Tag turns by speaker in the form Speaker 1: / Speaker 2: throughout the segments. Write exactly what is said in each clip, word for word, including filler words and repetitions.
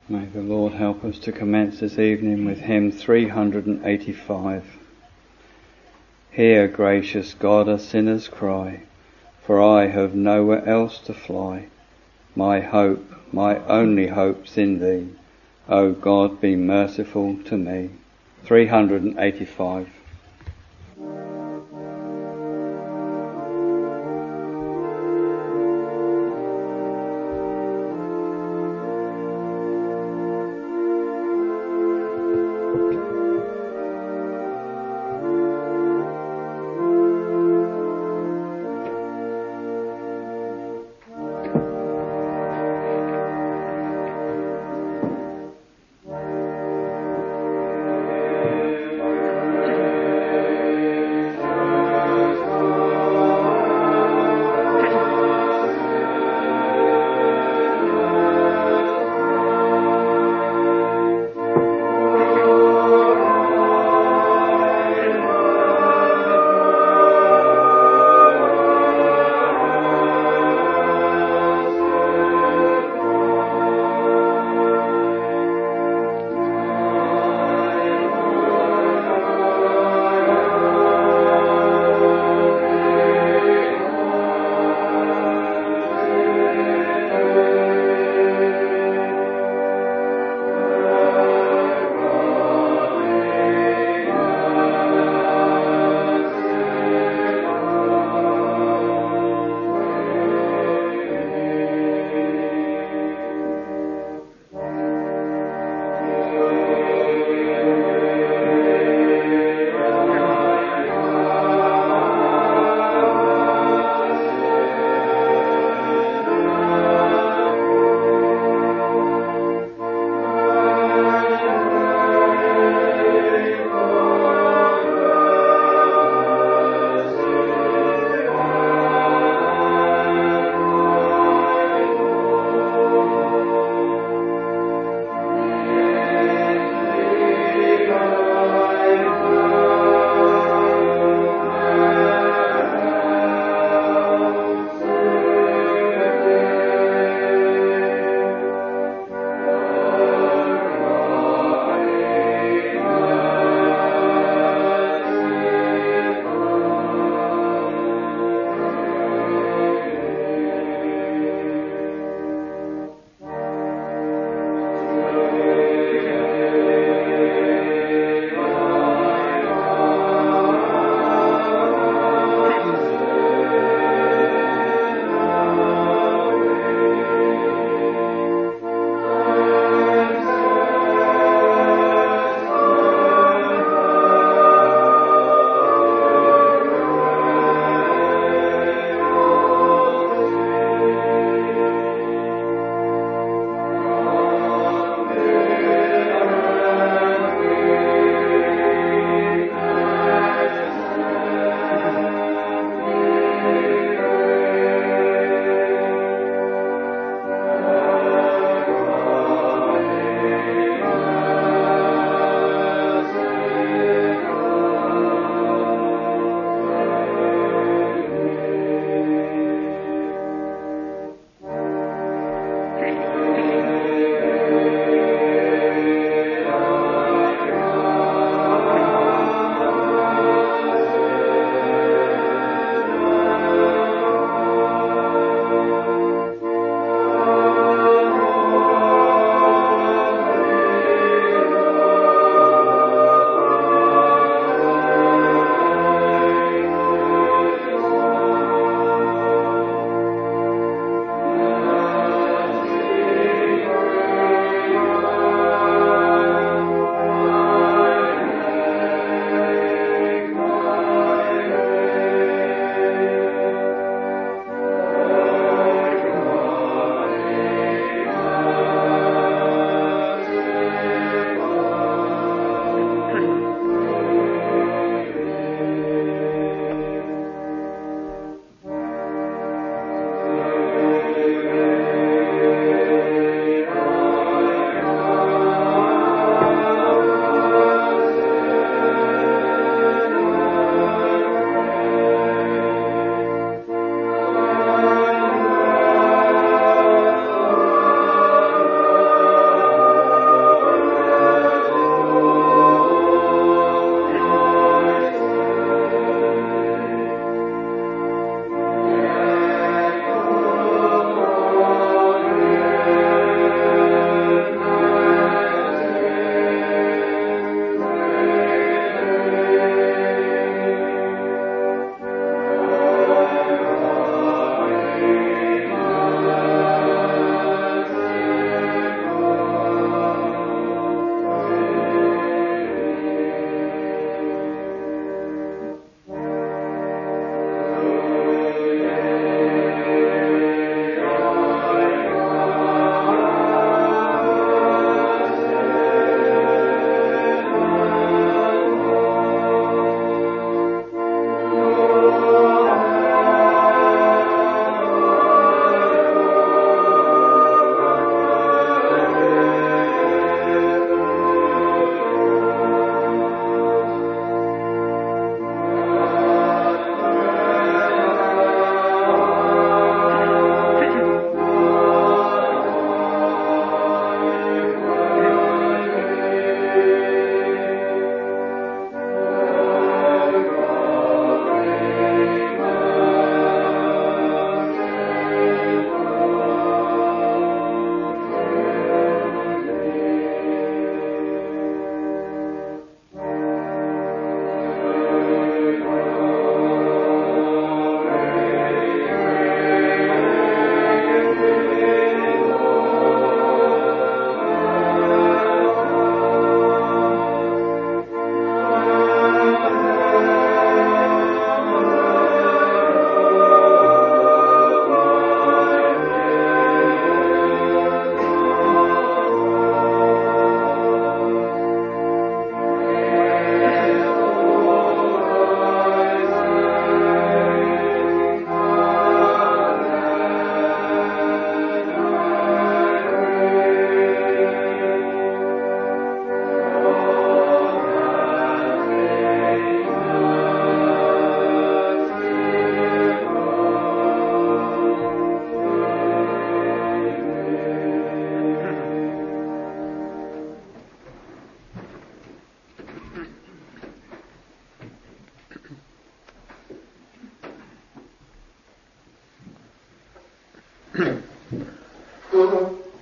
Speaker 1: May the Lord help us to commence this evening with hymn three hundred eighty-five. Hear, gracious God, a sinner's cry, for I have nowhere else to fly. My hope, my only hope's in thee. O God, be merciful to me. three hundred eighty-five.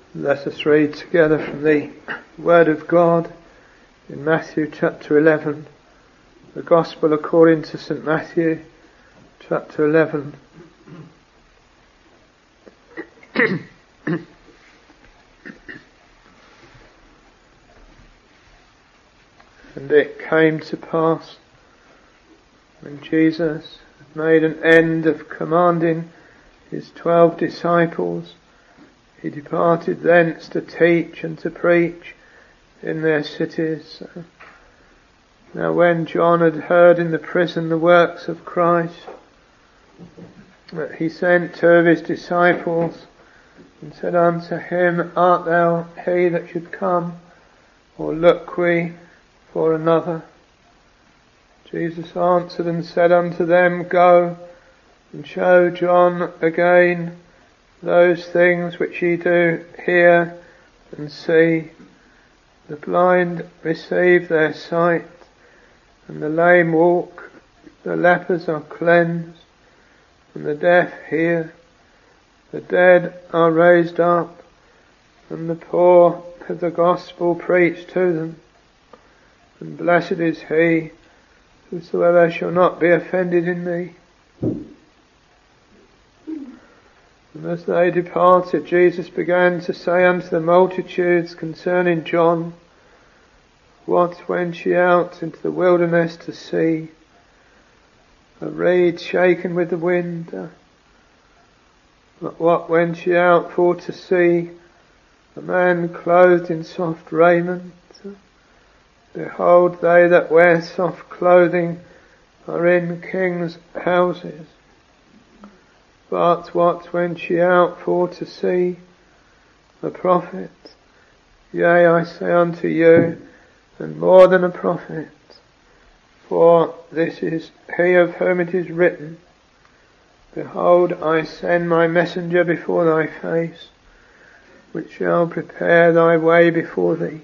Speaker 2: Let us read together from the Word of God in Matthew chapter eleven, the Gospel according to Saint Matthew chapter eleven. And it came to pass, when Jesus had made an end of commanding his twelve disciples, he departed thence to teach and to preach in their cities. Now when John had heard in the prison the works of Christ, he sent two of his disciples and said unto him, Art thou he that should come, or look we for another? Jesus answered and said unto them, Go and show John again those things which ye do hear and see. The blind receive their sight, and the lame walk, the lepers are cleansed, and the deaf hear, the dead are raised up, and the poor have the gospel preached to them. And blessed is he whosoever shall not be offended in me. And as they departed, Jesus began to say unto the multitudes concerning John, What went ye out into the wilderness to see? A reed shaken with the wind? But what went ye out for to see? A man clothed in soft raiment? Behold, they that wear soft clothing are in kings' houses. But what went ye out for to see? A prophet? Yea, I say unto you, and more than a prophet. For this is he of whom it is written, Behold, I send my messenger before thy face, which shall prepare thy way before thee.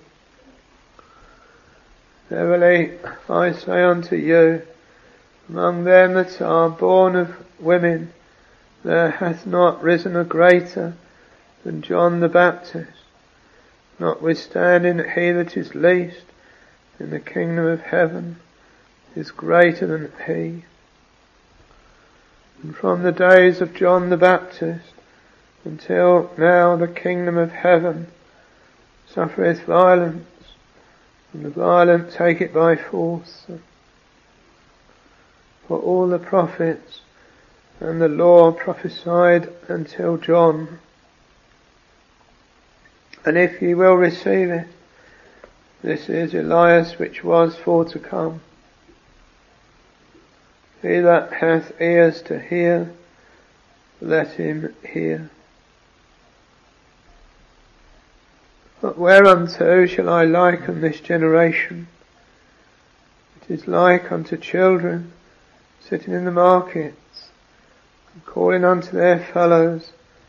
Speaker 2: Verily, I say unto you, among them that are born of women, there hath not risen a greater than John the Baptist, notwithstanding he that is least in the kingdom of heaven is greater than he. And from the days of John the Baptist until now the kingdom of heaven suffereth violence, and the violent take it by force. For all the prophets and the law prophesied until John. And if ye will receive it, this is Elias which was for to come. He that hath ears to hear, let him hear. But whereunto shall I liken this generation? It is like unto children sitting in the markets, and calling unto their fellows,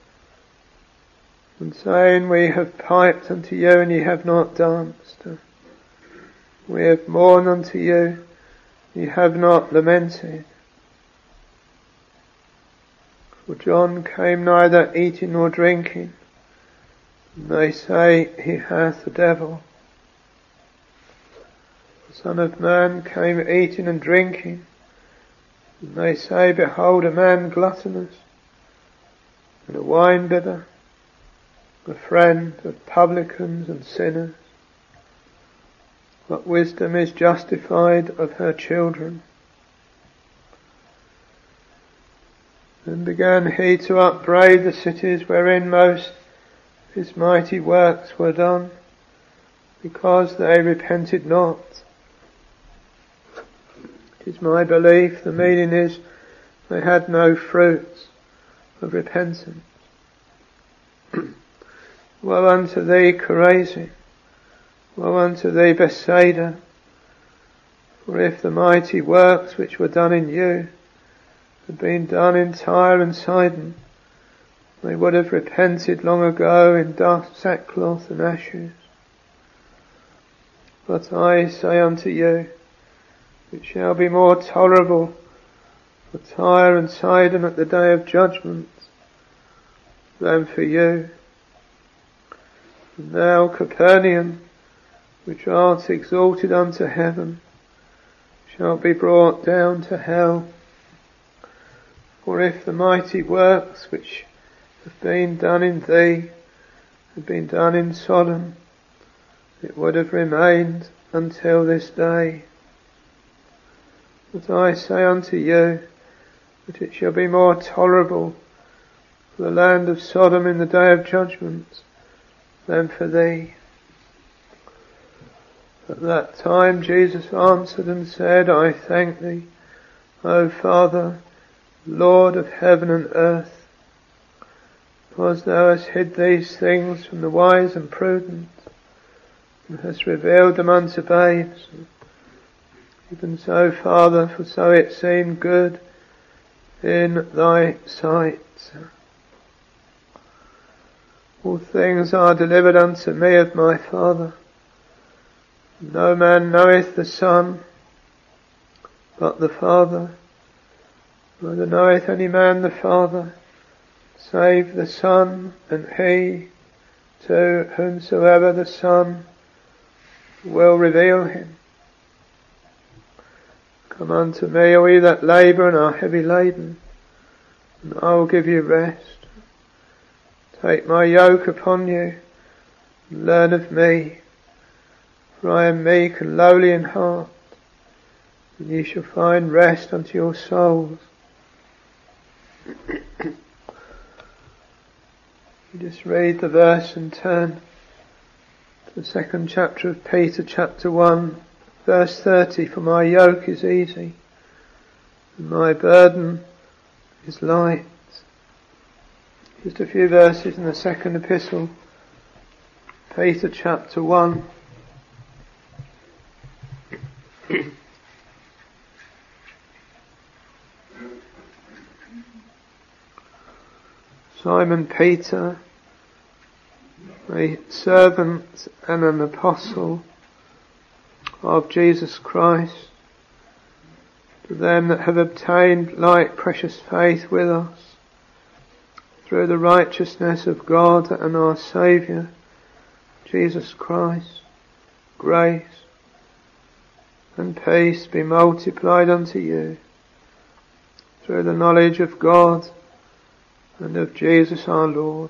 Speaker 2: and saying, We have piped unto you, and ye have not danced. We have mourned unto you, ye have not lamented. For John came neither eating nor drinking, and they say he hath a devil. The Son of Man came eating and drinking, and they say, Behold, a man gluttonous, and a winebibber, a friend of publicans and sinners. But wisdom is justified of her children. Then began he to upbraid the cities wherein most his mighty works were done, because they repented not. It is my belief, the meaning is, they had no fruits of repentance. Woe unto thee, Chorazin! Woe unto thee, Bethsaida! For if the mighty works which were done in you had been done in Tyre and Sidon, they would have repented long ago in dust, sackcloth and ashes. But I say unto you, it shall be more tolerable for Tyre and Sidon at the day of judgment than for you. And thou, Capernaum, which art exalted unto heaven, shalt be brought down to hell. For if the mighty works which have been done in thee had been done in Sodom, it would have remained until this day. But I say unto you, that it shall be more tolerable for the land of Sodom in the day of judgment than for thee. At that time Jesus answered and said, I thank thee, O Father, Lord of heaven and earth, because thou hast hid these things from the wise and prudent, and hast revealed them unto babes. Even so, Father, for so it seemed good in thy sight. All things are delivered unto me of my Father. No man knoweth the Son, but the Father. Neither knoweth any man the Father, save the Son, and he to whomsoever the Son will reveal him. Come unto me, all ye that labour and are heavy laden, and I will give you rest. Take my yoke upon you, and learn of me, for I am meek and lowly in heart, and ye shall find rest unto your souls. You just read the verse and turn to the second chapter of Peter, chapter one, verse thirty. For my yoke is easy, and my burden is light. Just a few verses in the second epistle, Peter, chapter one. Simon Peter, a servant and an apostle of Jesus Christ, to them that have obtained like precious faith with us, through the righteousness of God and our Saviour, Jesus Christ, grace and peace be multiplied unto you, through the knowledge of God and of Jesus our Lord,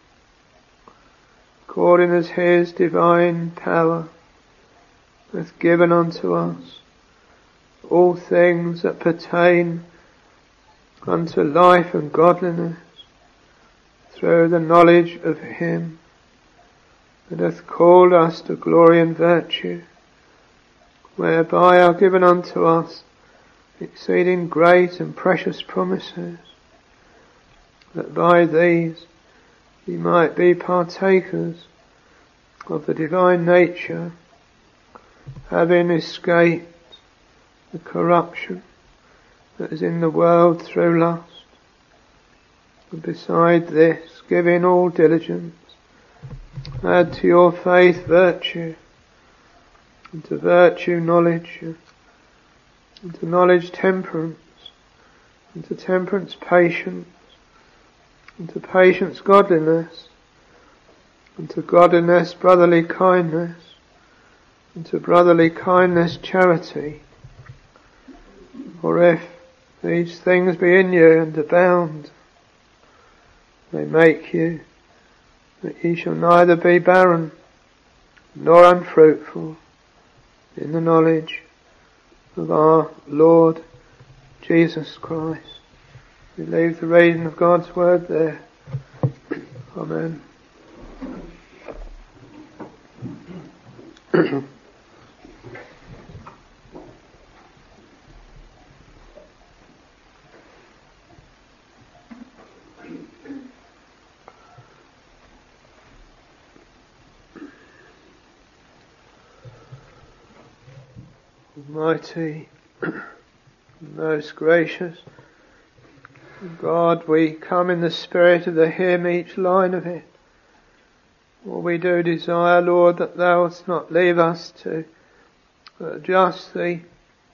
Speaker 2: according as his divine power hath given unto us all things that pertain unto life and godliness, through the knowledge of him that hath called us to glory and virtue, whereby are given unto us exceeding great and precious promises, that by these ye might be partakers of the divine nature, having escaped the corruption that is in the world through lust. And beside this, giving all diligence, add to your faith virtue, and to virtue knowledge, and to knowledge temperance, and to temperance patience, and to patience godliness, and to godliness brotherly kindness, and to brotherly kindness charity. For if these things be in you and abound, they make you that ye shall neither be barren nor unfruitful in the knowledge of our Lord Jesus Christ. We leave the reading of God's word there. Amen. Almighty, most gracious God, we come in the spirit of the hymn, each line of it. For we do desire, Lord, that thou wouldst not leave us to uh, just the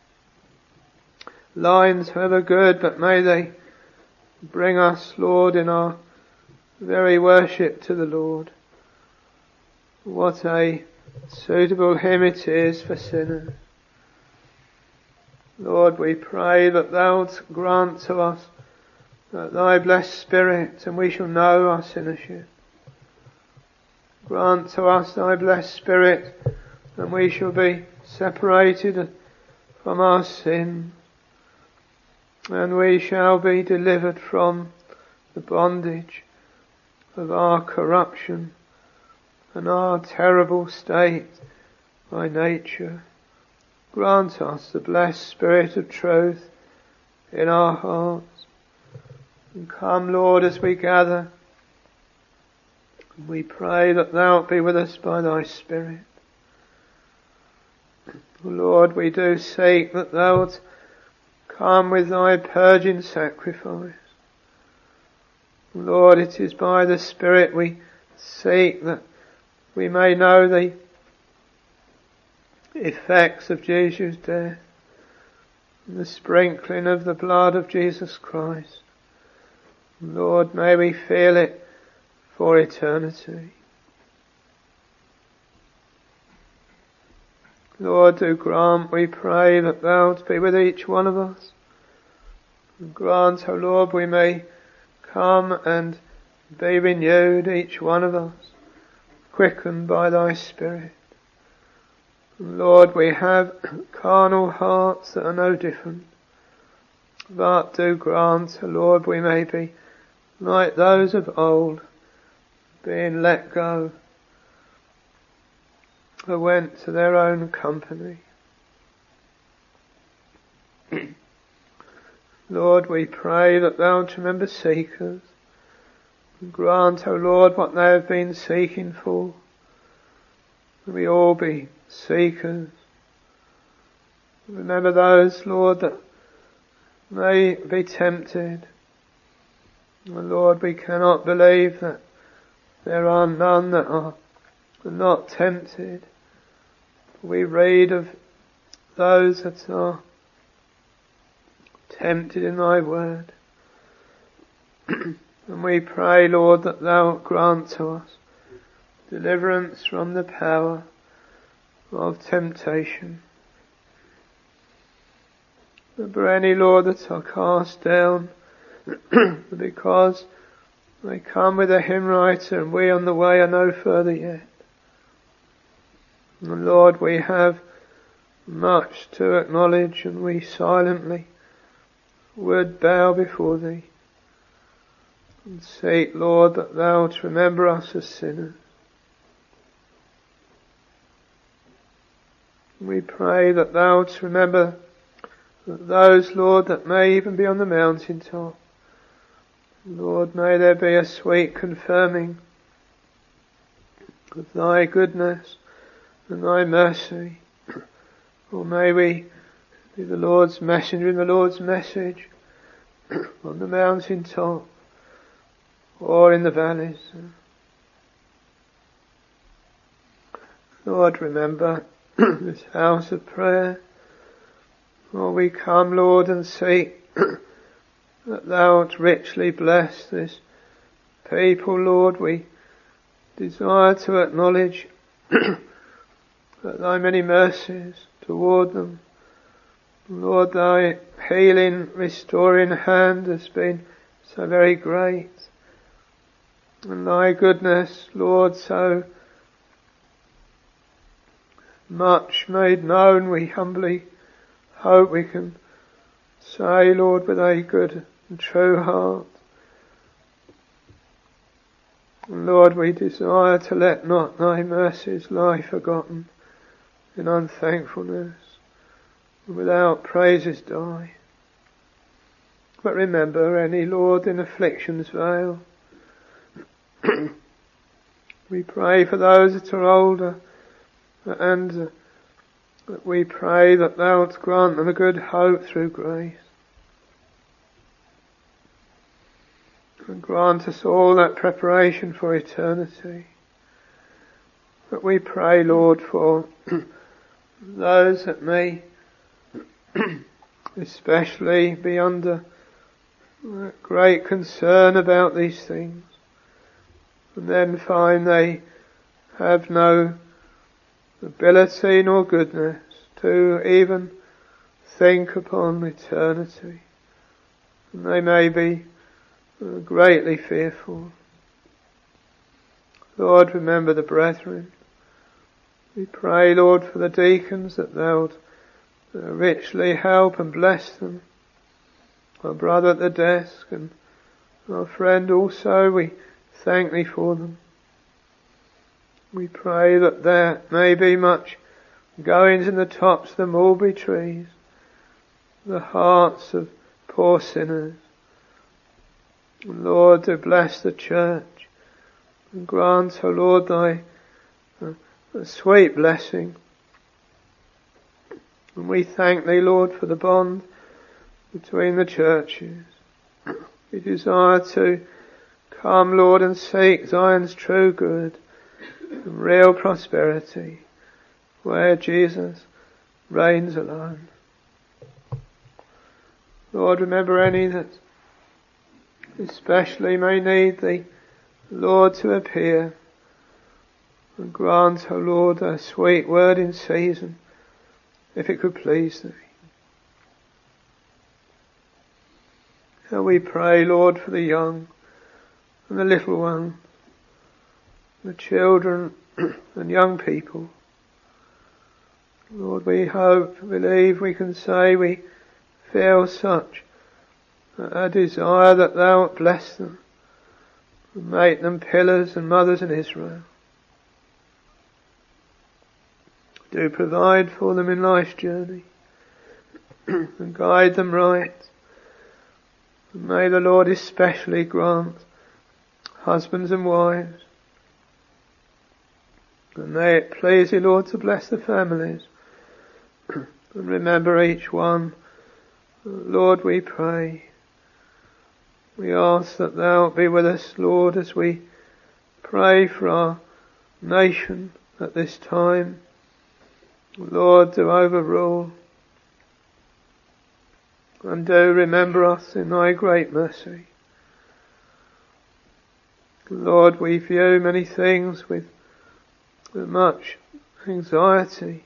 Speaker 2: lines, however good, but may they bring us, Lord, in our very worship to the Lord, What a suitable hymn it is for sinners. Lord, we pray that thou wilt grant to us that thy blessed Spirit, and we shall know our sinnership. Grant to us thy blessed Spirit, and we shall be separated from our sin, and we shall be delivered from the bondage of our corruption and our terrible state by nature. Grant us the blessed Spirit of truth in our hearts. And come, Lord, as we gather, we pray that thou wilt be with us by thy Spirit. Lord, we do seek that thou wilt come with thy purging sacrifice. Lord, it is by the Spirit we seek that we may know the effects of Jesus' death and the sprinkling of the blood of Jesus Christ. Lord, may we feel it for eternity. Lord, do grant, we pray, that thou wilt be with each one of us. And grant, O Lord, we may come and be renewed, each one of us, quickened by thy Spirit. And Lord, we have carnal hearts that are no different, but do grant, O Lord, we may be like those of old, being let go, who went to their own company. Lord, we pray that thou wilt remember seekers, and grant, O Lord, what they have been seeking for. May we all be seekers. Remember those, Lord, that may be tempted. Oh, Lord, we cannot believe that there are none that are not tempted. We read of those that are tempted in thy word. And we pray, Lord, that thou grant to us deliverance from the power of temptation. Remember any, Lord, that are cast down because they come with a hymn writer and we on the way are no further yet. And Lord, we have much to acknowledge, and we silently would bow before thee and seek, Lord, that thou wilt remember us as sinners. We pray that thou wilt remember that those, Lord, that may even be on the mountaintop, Lord, may there be a sweet confirming of thy goodness and thy mercy. Or may we be the Lord's messenger in the Lord's message on the mountaintop or in the valleys. Lord, remember this house of prayer. Oh, we come, Lord, and seek that thou wilt richly bless this people, Lord. We desire to acknowledge that thy many mercies toward them. Lord, thy healing, restoring hand has been so very great. And thy goodness, Lord, so much made known. We humbly hope we can say, Lord, with a good and true heart. And Lord, we desire to let not thy mercies lie forgotten in unthankfulness, and without praises die. But remember any, Lord, in affliction's vale. We pray for those that are older, and that we pray that thou wilt grant them a good hope through grace. And grant us all that preparation for eternity. But we pray, Lord, for those that may especially be under great concern about these things, and then find they have no ability nor goodness to even think upon eternity. And they may be uh, greatly fearful. Lord, remember the brethren. We pray, Lord, for the deacons that thou uh, richly help and bless them. Our brother at the desk and our friend also, we thank thee for them. We pray that there may be much goings in the tops of the mulberry trees, the hearts of poor sinners. Lord, to bless the church and grant, O Lord, thy uh, a sweet blessing. And we thank thee, Lord, for the bond between the churches. We desire to come, Lord, and seek Zion's true good and real prosperity, where Jesus reigns alone. Lord, remember any that especially may need thee, Lord, to appear, and grant, O Lord, a sweet word in season, if it could please thee. And we pray, Lord, for the young and the little ones, the children and young people. Lord, we hope, believe, we can say we feel such a desire that thou wilt bless them and make them pillars and mothers in Israel. Do provide for them in life's journey and guide them right. And may the Lord especially grant husbands and wives. And may it please thee, Lord, to bless the families and remember each one. Lord, we pray. We ask that thou wilt be with us, Lord, as we pray for our nation at this time. Lord, to overrule. And do remember us in thy great mercy. Lord, we view many things with much anxiety.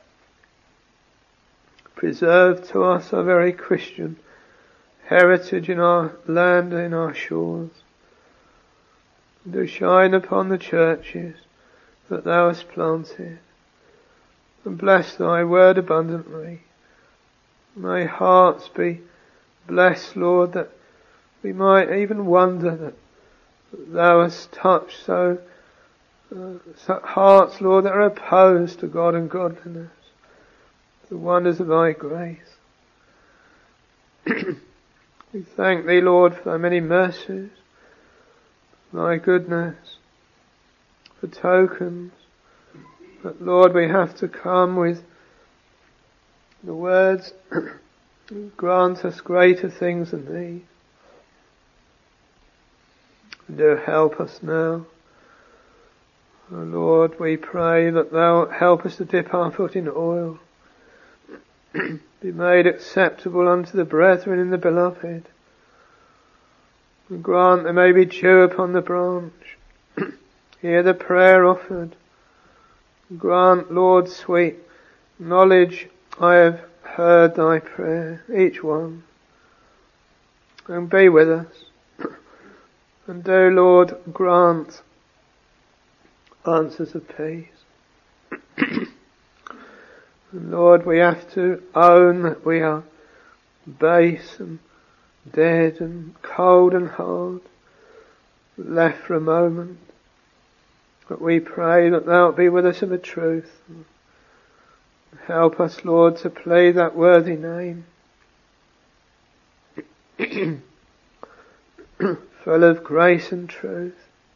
Speaker 2: Preserve to us our very Christian heritage in our land and in our shores. Do shine upon the churches that thou hast planted, and bless thy word abundantly. May hearts be blessed, Lord, that we might even wonder that thou hast touched so, uh, so hearts, Lord, that are opposed to God and godliness, the wonders of thy grace. We thank thee, Lord, for thy many mercies, thy goodness, for tokens that, Lord, we have to come with the words, grant us greater things than these. And do help us now. O Lord, we pray that thou help us to dip our foot in oil, be made acceptable unto the brethren in the beloved, and grant there may be dew upon the branch. Hear the prayer offered. Grant, Lord, sweet knowledge, I have heard thy prayer, each one, and be with us. And do, Lord, grant answers of peace. And Lord, we have to own that we are base and dead and cold and hard, left for a moment. But we pray that thou wilt be with us in the truth. Help us, Lord, to play that worthy name, full of grace and truth.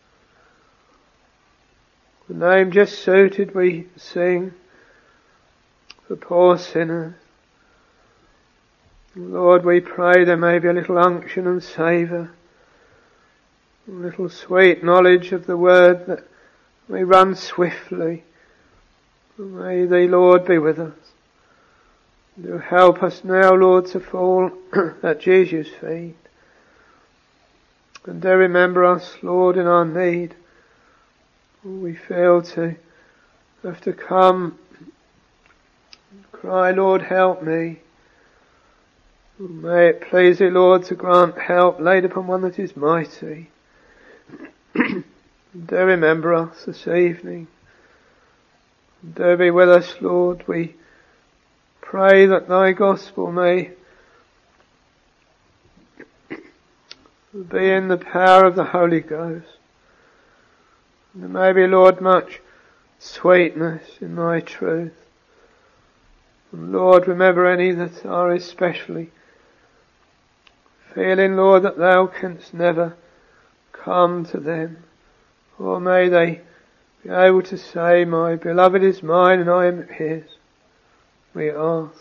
Speaker 2: The name just suited, we sing, for poor sinners. Lord, we pray there may be a little unction and savour, a little sweet knowledge of the word that may run swiftly. May thee, Lord, be with us. Do help us now, Lord, to fall at Jesus' feet. And do remember us, Lord, in our need. We feel to have to come and cry, Lord, help me. May it please thee, Lord, to grant help laid upon one that is mighty. Do remember us this evening. Do be with us, Lord. We pray that thy gospel may be in the power of the Holy Ghost. And there may be, Lord, much sweetness in thy truth. And Lord, remember any that are especially feeling, Lord, that thou canst never come to them. Or may they be able to say, my beloved is mine and I am his. We ask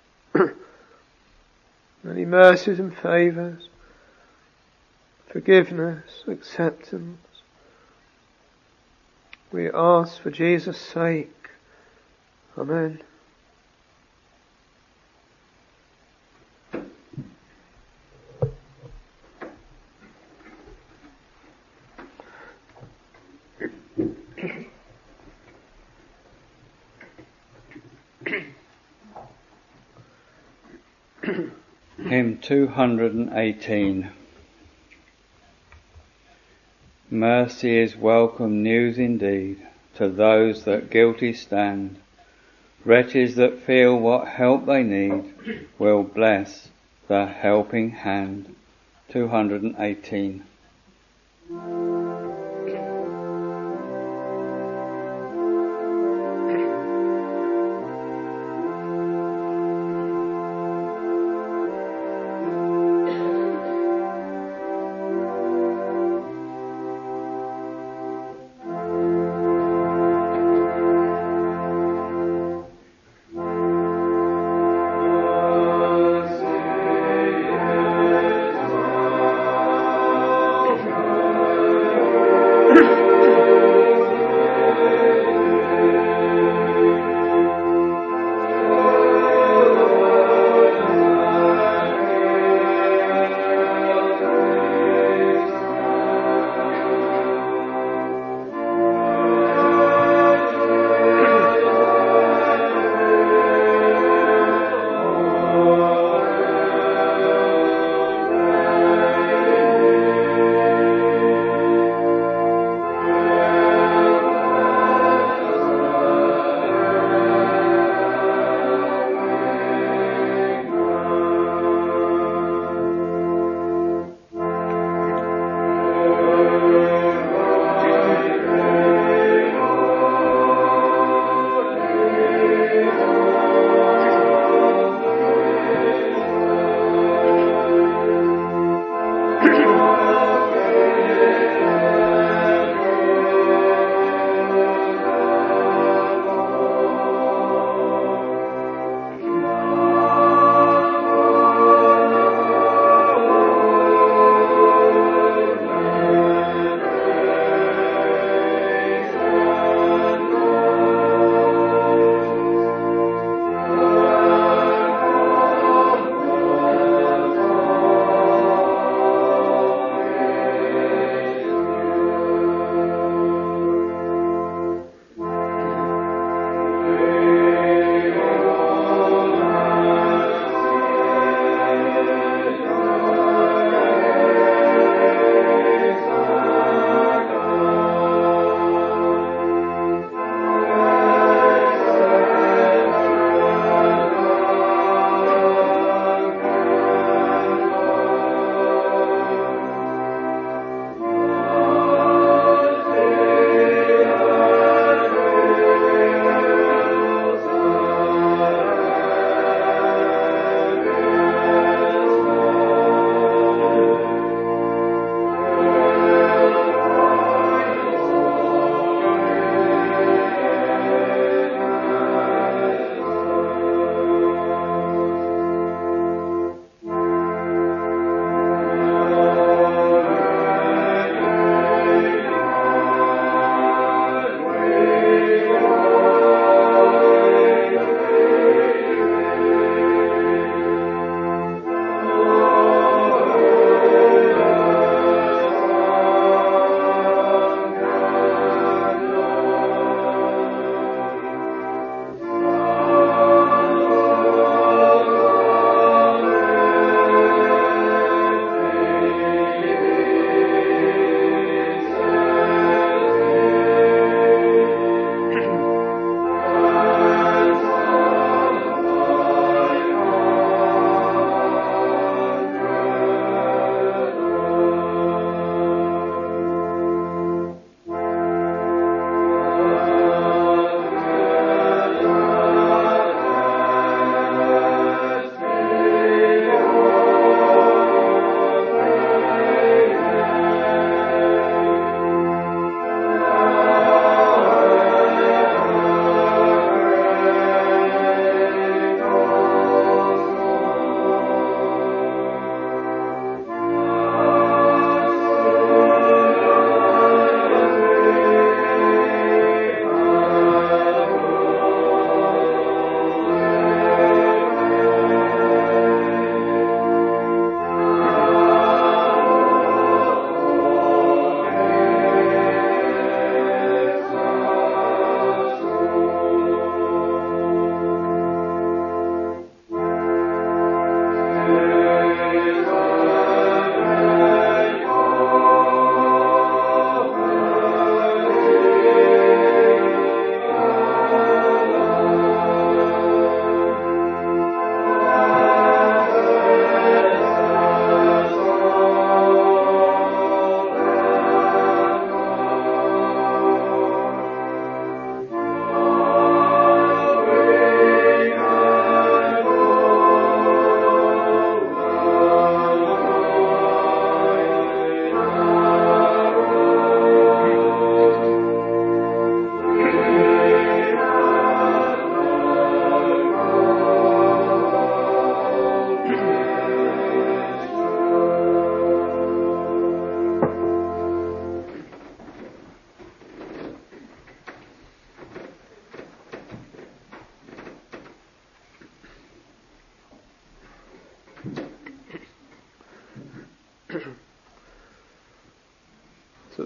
Speaker 2: many mercies and favours, forgiveness, acceptance. We ask for Jesus' sake. Amen.
Speaker 1: Hymn two hundred eighteen. Mercy is welcome news indeed to those that guilty stand. Wretches that feel what help they need will bless the helping hand. two hundred eighteen.
Speaker 2: Oh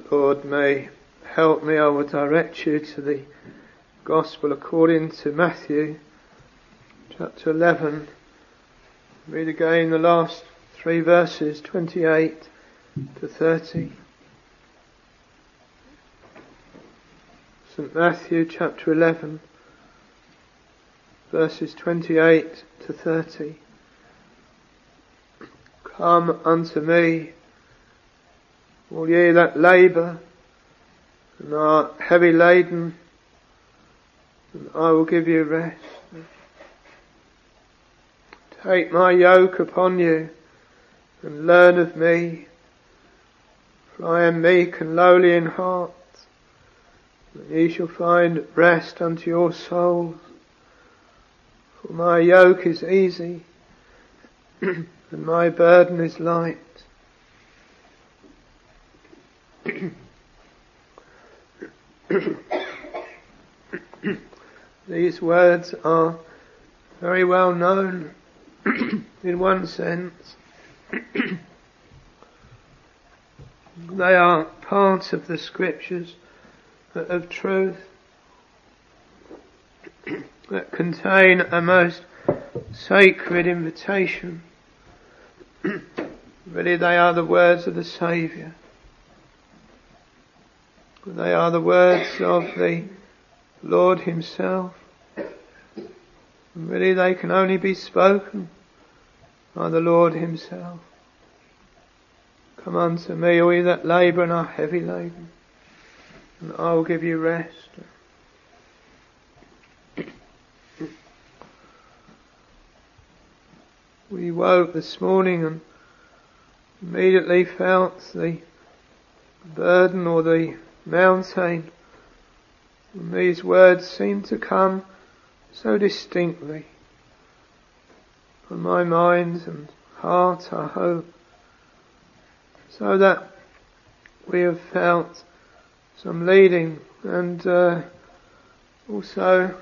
Speaker 2: Lord, may help me, I will direct you to the Gospel according to Matthew, chapter eleven. Read again the last three verses, twenty-eight to thirty. Saint Matthew, chapter eleven, verses twenty-eight to thirty. Come unto me, all ye that labour and are heavy laden, and I will give you rest. Take my yoke upon you, and learn of me, for I am meek and lowly in heart, and ye shall find rest unto your souls. For my yoke is easy, and my burden is light. These words are very well known in one sense. They are part of the scriptures of truth that contain a most sacred invitation. Really, they are the words of the Saviour. They are the words of the Lord himself. And really, they can only be spoken by the Lord himself. Come unto me, all ye that labour and are heavy laden, and I will give you rest. We woke this morning and immediately felt the burden or the mountain, and these words seem to come so distinctly from my mind and heart, I hope, so that we have felt some leading, and uh, also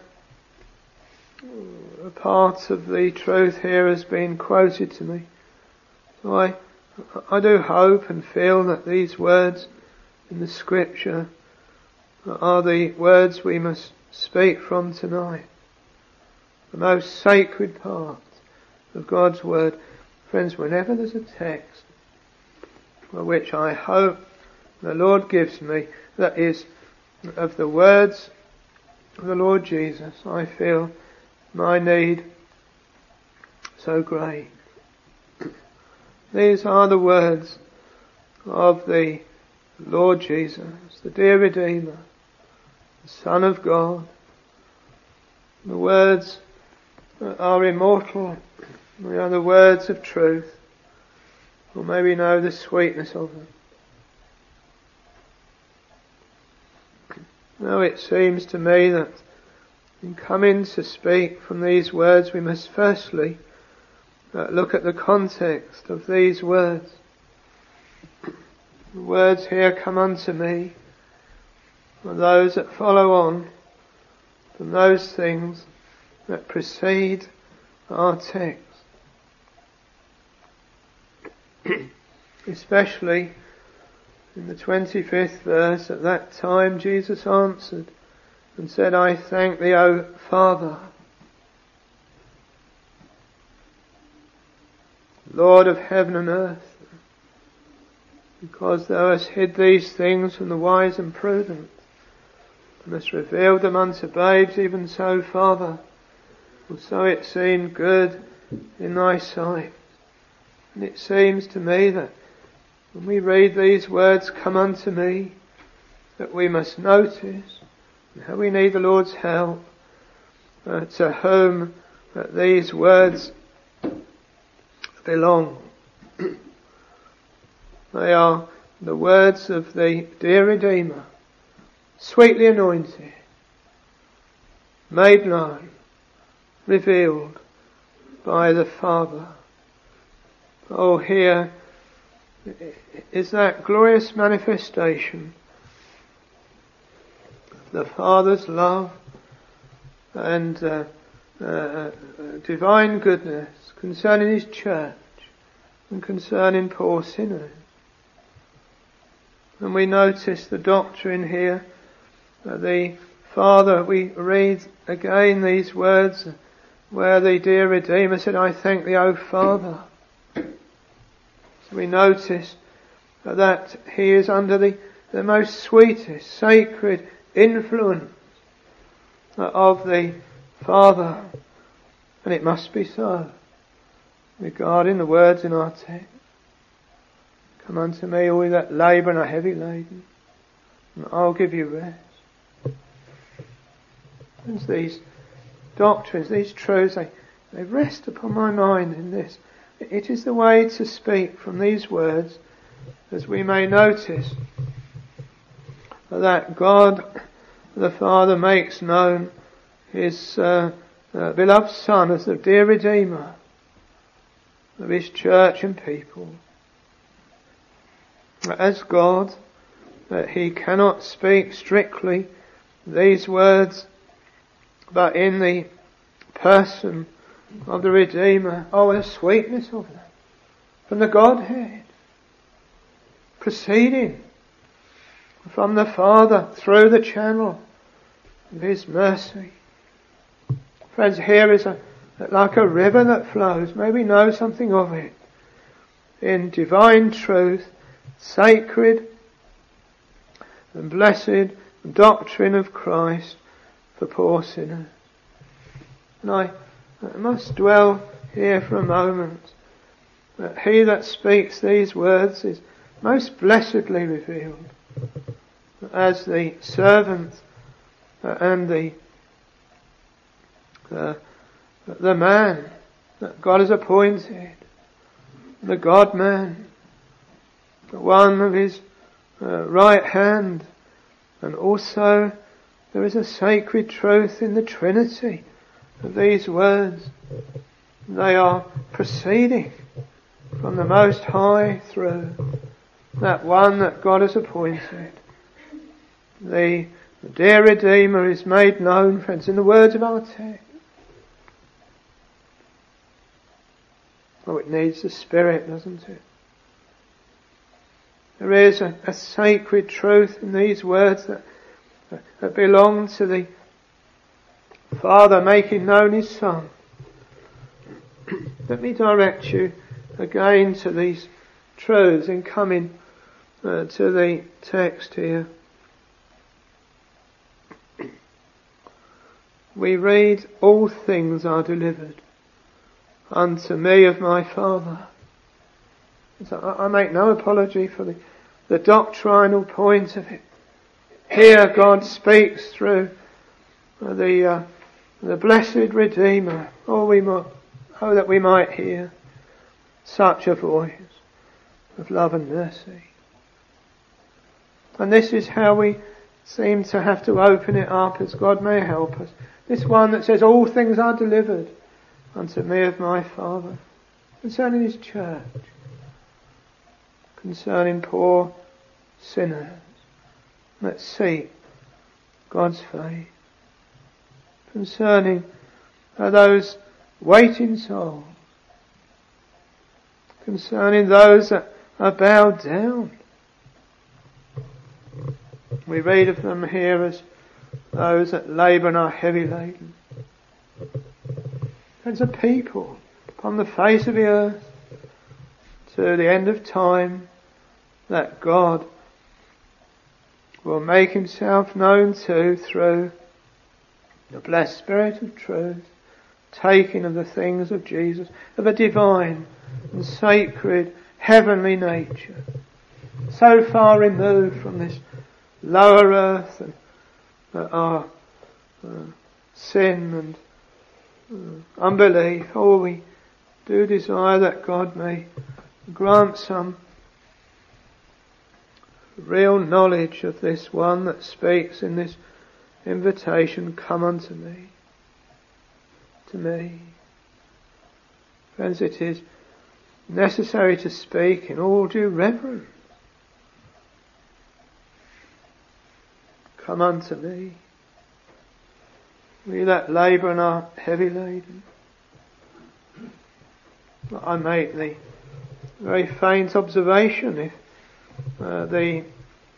Speaker 2: a part of the truth here has been quoted to me. So I, I do hope and feel that these words in the scripture are the words we must speak from tonight. The most sacred part of God's word. Friends, whenever there's a text for which I hope the Lord gives me that is of the words of the Lord Jesus, I feel my need so great. These are the words of the Lord Jesus, the dear Redeemer, the Son of God. The words are immortal. They are the words of truth. Or may we know the sweetness of them. Now it seems to me that in coming to speak from these words, we must firstly uh, look at the context of these words. The words here, come unto me, are those that follow on from those things that precede our text. Especially in the twenty-fifth verse, at that time Jesus answered and said, I thank thee, O Father, Lord of heaven and earth, because thou hast hid these things from the wise and prudent, and hast revealed them unto babes. Even so, Father, for so it seemed good in thy sight. And it seems to me that when we read these words, come unto me, that we must notice how we need the Lord's help, uh, to whom uh, these words belong. They are the words of the dear Redeemer, sweetly anointed, made known, revealed by the Father. Oh, here is that glorious manifestation of the Father's love and uh, uh, divine goodness concerning His church and concerning poor sinners. And we notice the doctrine here, that the Father, we read again these words where the dear Redeemer said, I thank thee, O Father. So we notice that he is under the, the most sweetest, sacred influence of the Father. And it must be so, regarding the words in our text. Come unto me, all ye that labour and are heavy laden, and I'll give you rest. As these doctrines, these truths, they, they rest upon my mind in this. It is the way to speak from these words, as we may notice that God the Father makes known his uh, uh, beloved Son as the dear Redeemer of his church and people. As God, that he cannot speak strictly these words, but in the person of the Redeemer. Oh, the sweetness of them. From the Godhead. Proceeding from the Father through the channel of his mercy. Friends, here is a, like a river that flows. May we know something of it. In divine truth, sacred and blessed doctrine of Christ for poor sinners. And I, I must dwell here for a moment that he that speaks these words is most blessedly revealed as the servant and the uh, the man that God has appointed, the God-man, the one of his uh, right hand. And also there is a sacred truth in the Trinity of these words. They are proceeding from the Most High through that one that God has appointed. The, the dear Redeemer is made known, friends, in the words of our text. Oh, it needs the Spirit, doesn't it? There is a, a sacred truth in these words that, that belong to the Father making known his Son. Let me direct you again to these truths in coming uh, to the text here. We read, all things are delivered unto me of my Father. So I make no apology for the, the doctrinal point of it. Here God speaks through the uh, the blessed Redeemer. Oh, we might, oh, that we might hear such a voice of love and mercy. And this is how we seem to have to open it up, as God may help us. This one that says, all things are delivered unto me of my Father, concerning his church, concerning poor sinners that seek God's face, concerning uh, those waiting souls, concerning those that are bowed down. We read of them here as those that labour and are heavy laden. There's a people upon the face of the earth to the end of time that God will make himself known to through the blessed Spirit of truth, taking of the things of Jesus, of a divine and sacred heavenly nature, so far removed from this lower earth and uh, our uh, sin and uh, unbelief. Oh, we do desire that God may grant some real knowledge of this one that speaks in this invitation, come unto me, to me. Friends, it is necessary to speak in all due reverence. Come unto me, we that labour and are heavy laden. I make the very faint observation, if uh, the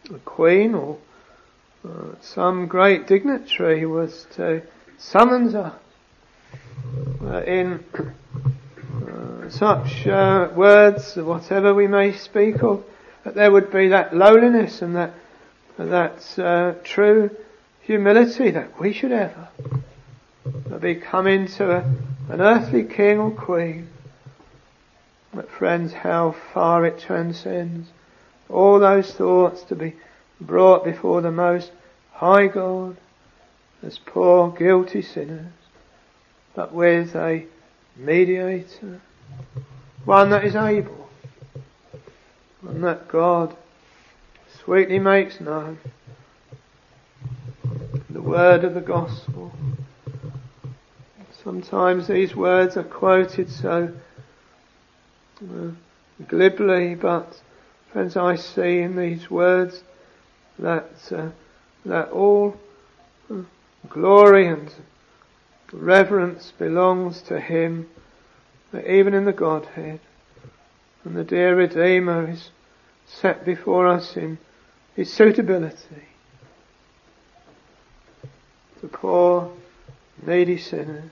Speaker 2: a queen or uh, some great dignitary was to summons us uh, in uh, such uh, words, whatever we may speak of, that there would be that lowliness and that that uh, true humility that we should ever be coming to a, an earthly king or queen. But friends, how far it transcends all those thoughts to be brought before the most high God as poor guilty sinners, but with a mediator, one that is able, one that God sweetly makes known, the word of the gospel. Sometimes these words are quoted so uh, glibly, but friends, I see in these words that uh, that all uh, glory and reverence belongs to Him, that even in the Godhead, and the dear Redeemer is set before us in His suitability to poor, needy sinners.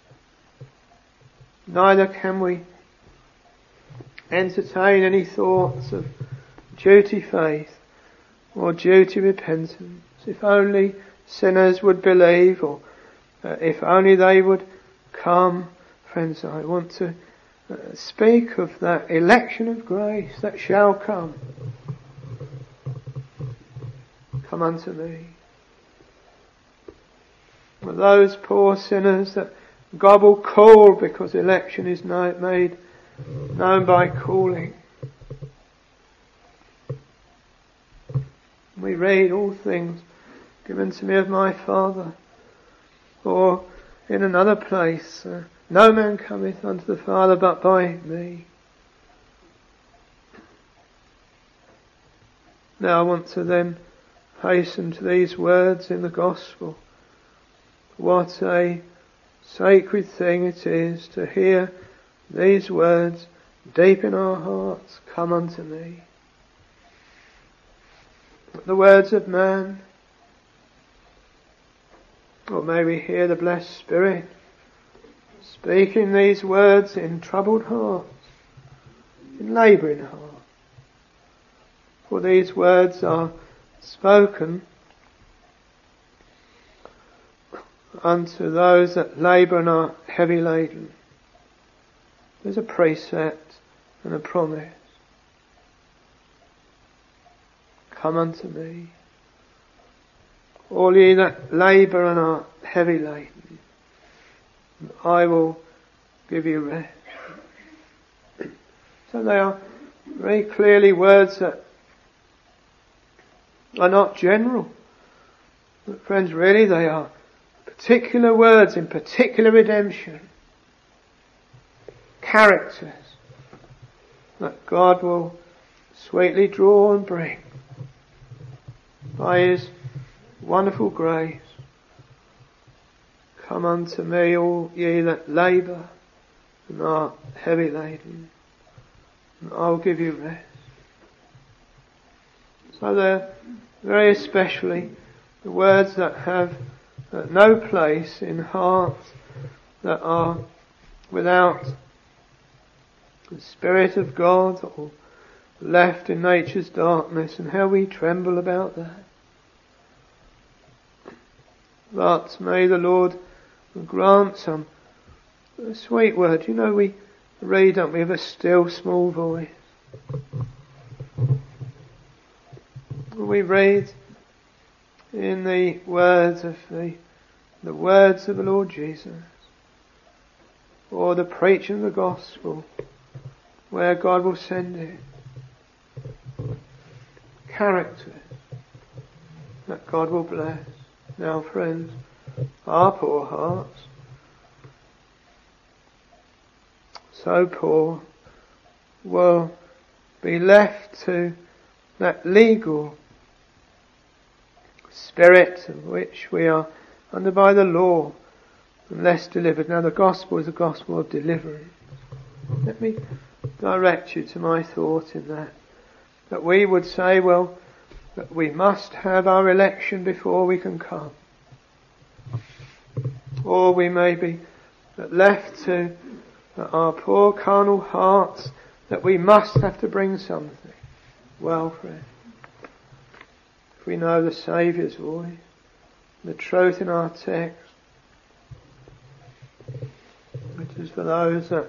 Speaker 2: Neither can we entertain any thoughts of duty faith or duty repentance. If only sinners would believe, or uh, if only they would come. Friends, I want to uh, speak of that election of grace that shall come. Come unto me. For those poor sinners that God will call, because election is made known by calling. We read all things given to me of my Father, or in another place, uh, no man cometh unto the Father but by me. Now I want to then hasten to these words in the Gospel. What a sacred thing it is to hear these words deep in our hearts, come unto me. The words of man, or may we hear the blessed Spirit speaking these words in troubled hearts, in labouring hearts. For these words are spoken unto those that labour and are heavy laden. There's a precept and a promise. Come unto me, all ye that labour and are heavy laden, and I will give you rest. So they are very clearly words that are not general. But friends, really they are particular words in particular redemption. Characters that God will sweetly draw and bring by His wonderful grace. Come unto me, all ye that labour and are heavy laden, and I'll give you rest. So they're very especially the words that have uh, no place in hearts that are without the Spirit of God, or left in nature's darkness, and how we tremble about that. But may the Lord grant some a sweet word. You know, we read, don't we, of a still small voice. We read in the words of the the words of the Lord Jesus, or the preaching of the gospel, where God will send it. Characters that God will bless. Now, friends, our poor hearts, so poor, will be left to that legal spirit of which we are under by the law, unless delivered. Now, the gospel is a gospel of deliverance. Let me direct you to my thought in that. That we would say, well, that we must have our election before we can come. Or we may be left to our poor carnal hearts that we must have to bring something. Well, friend, if we know the Saviour's voice, the truth in our text, it is for those that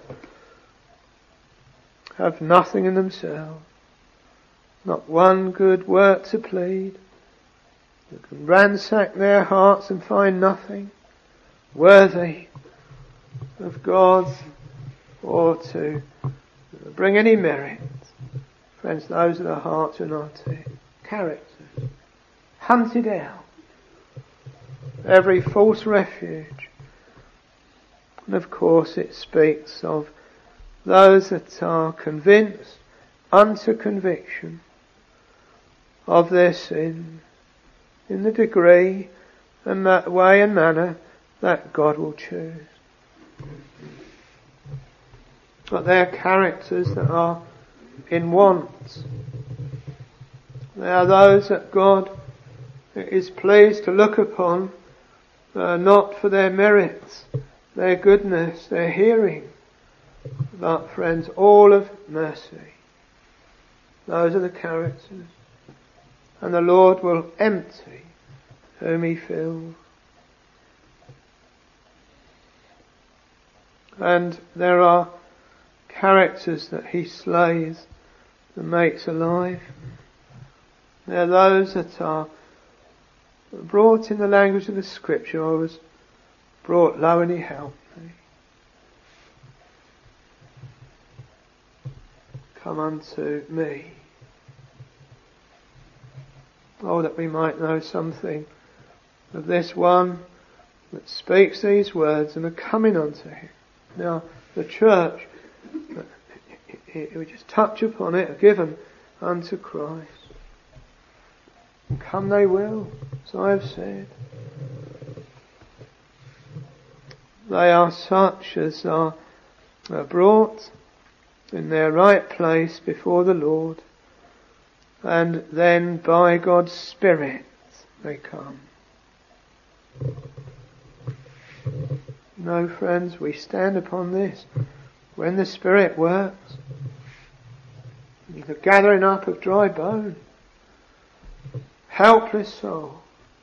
Speaker 2: have nothing in themselves, not one good work to plead, who can ransack their hearts and find nothing worthy of God or to bring any merit. Friends, those are the hearts of our text. Characters hunted out, every false refuge. And of course it speaks of those that are convinced unto conviction of their sin in the degree and that way and manner that God will choose. But they are characters that are in want. They are those that God is pleased to look upon, uh, not for their merits, their goodness, their hearing, but, friends, all of mercy. Those are the characters. And the Lord will empty whom He fills. And there are characters that He slays and makes alive. There are those that are brought in the language of the Scripture. I was brought low and He helped me. Come unto me. Oh, that we might know something of this one that speaks these words and are coming unto Him. Now, the church, we just touch upon it, are given unto Christ. And come they will, as I have said. They are such as are brought in their right place before the Lord, and then by God's Spirit they come. No, friends, we stand upon this. When the Spirit works, the gathering up of dry bone, helpless soul,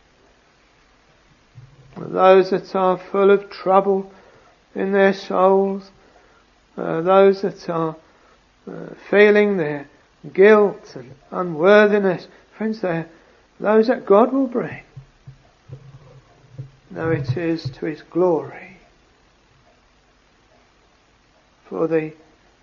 Speaker 2: those that are full of trouble in their souls, uh, those that are uh, feeling their guilt and unworthiness, friends, they're those that God will bring. No, it is to His glory. For the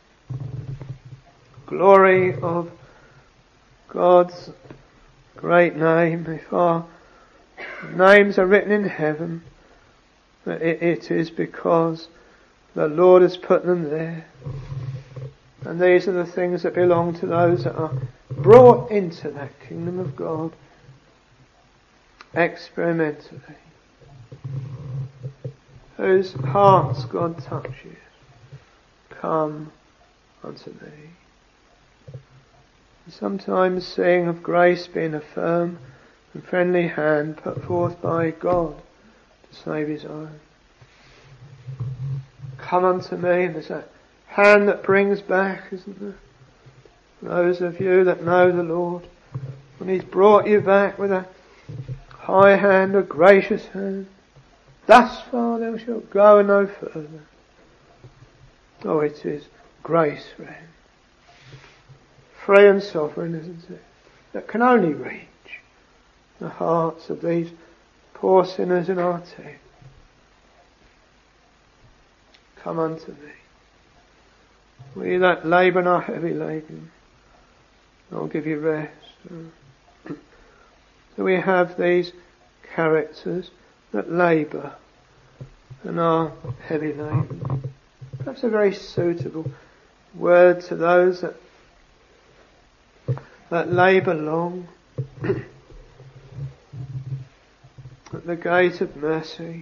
Speaker 2: glory of God's great name, if our names are written in heaven, it, it is because the Lord has put them there. And these are the things that belong to those that are brought into that kingdom of God experimentally, whose hearts God touches. Come unto me. Sometimes sing of grace being a firm and friendly hand put forth by God to save His own. Come unto me, and there's that hand that brings back, isn't there? Those of you that know the Lord, when He's brought you back with a high hand, a gracious hand, thus far thou shalt go and no further. Oh, it is grace, friend. Free and sovereign, isn't it? That can only reach the hearts of these poor sinners in our text. Come unto me. We that labour and are heavy laden, I'll give you rest. So we have these characters that labour and are heavy laden. Perhaps a very suitable word to those that that labour long at the gate of mercy.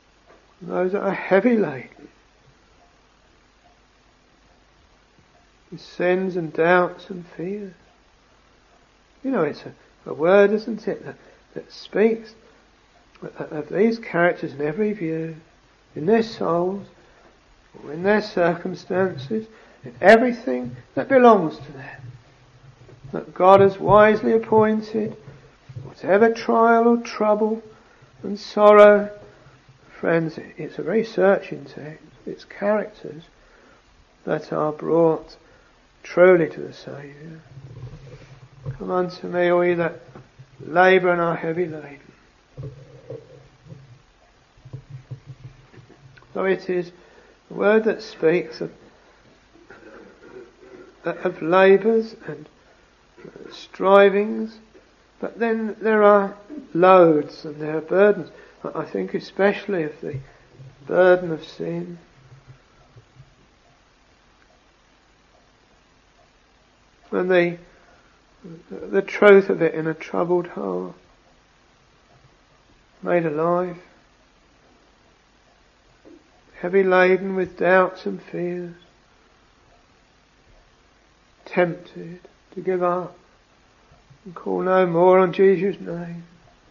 Speaker 2: Those that are heavy laden. with sins and doubts and fears. You know, it's a, a word, isn't it, that, that speaks of these characters in every view, in their souls, or in their circumstances, in everything that belongs to them, that God has wisely appointed, whatever trial or trouble and sorrow. Friends, it's a very searching text. It's characters that are brought truly to the Saviour. Come unto me, all ye that labour and are heavy laden. So it is a word that speaks of, of labours and strivings, but then there are loads and there are burdens. I think especially of the burden of sin. And the, the truth of it in a troubled heart, made alive, heavy laden with doubts and fears, tempted to give up and call no more on Jesus' name.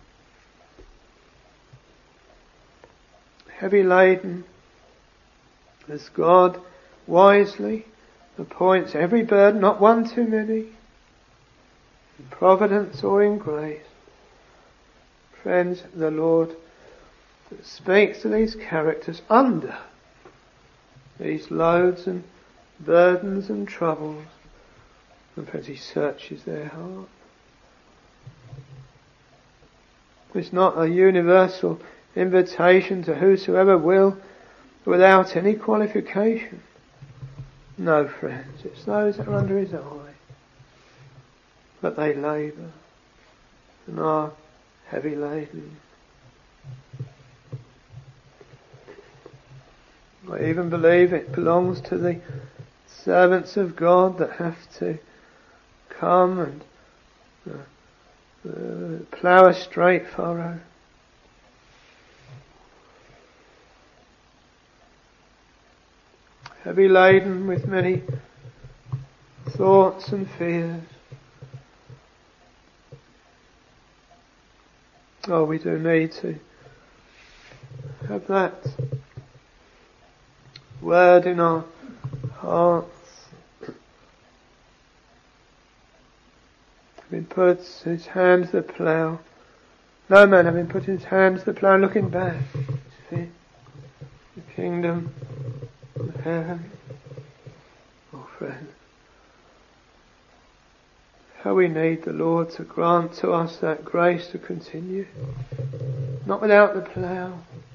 Speaker 2: Heavy laden as God wisely appoints every burden, not one too many, in providence or in grace. Friends, the Lord speaks to these characters under these loads and burdens and troubles, and friends, He searches their heart. It's not a universal invitation to whosoever will without any qualification. No, friends, it's those that are under His eye, but they labour and are heavy laden. I even believe it belongs to the servants of God that have to come and uh, uh, plough a straight furrow. Heavy laden with many thoughts and fears. Oh, we do need to have that word in our hearts. Having put his hand to the plough. No man having put his hand to the plough and looking back. See? The kingdom of heaven. Oh friend, how we need the Lord to grant to us that grace to continue. Not without the plough.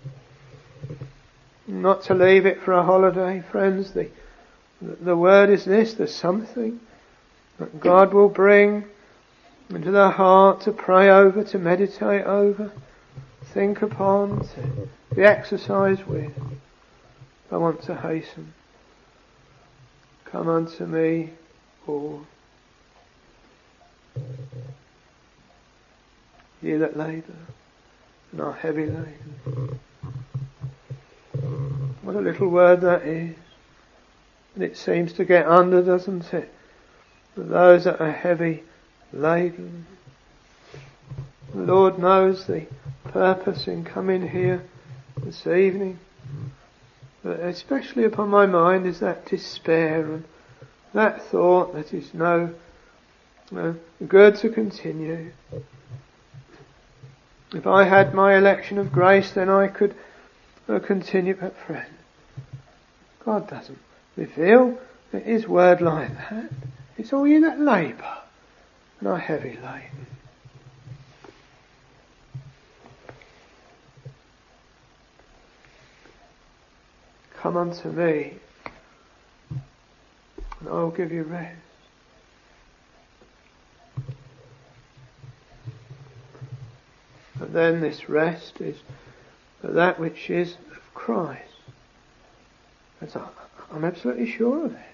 Speaker 2: Not to leave it for a holiday, friends. The, the word is this, there's something that God will bring into the heart to pray over, to meditate over, think upon, to be exercised with. I want to hasten. Come unto me, all ye that labour and are heavy laden. What a little word that is. And it seems to get under, doesn't it? For those that are heavy laden. The Lord knows the purpose in coming here this evening. But especially upon my mind is that despair and that thought that is no, no good to continue. If I had my election of grace, then I could uh, continue. But friend, God doesn't reveal His word like that. It's all you that labour and are heavy laden. Come unto me, and I will give you rest. But then this rest is that which is of Christ. That's, I'm absolutely sure of it.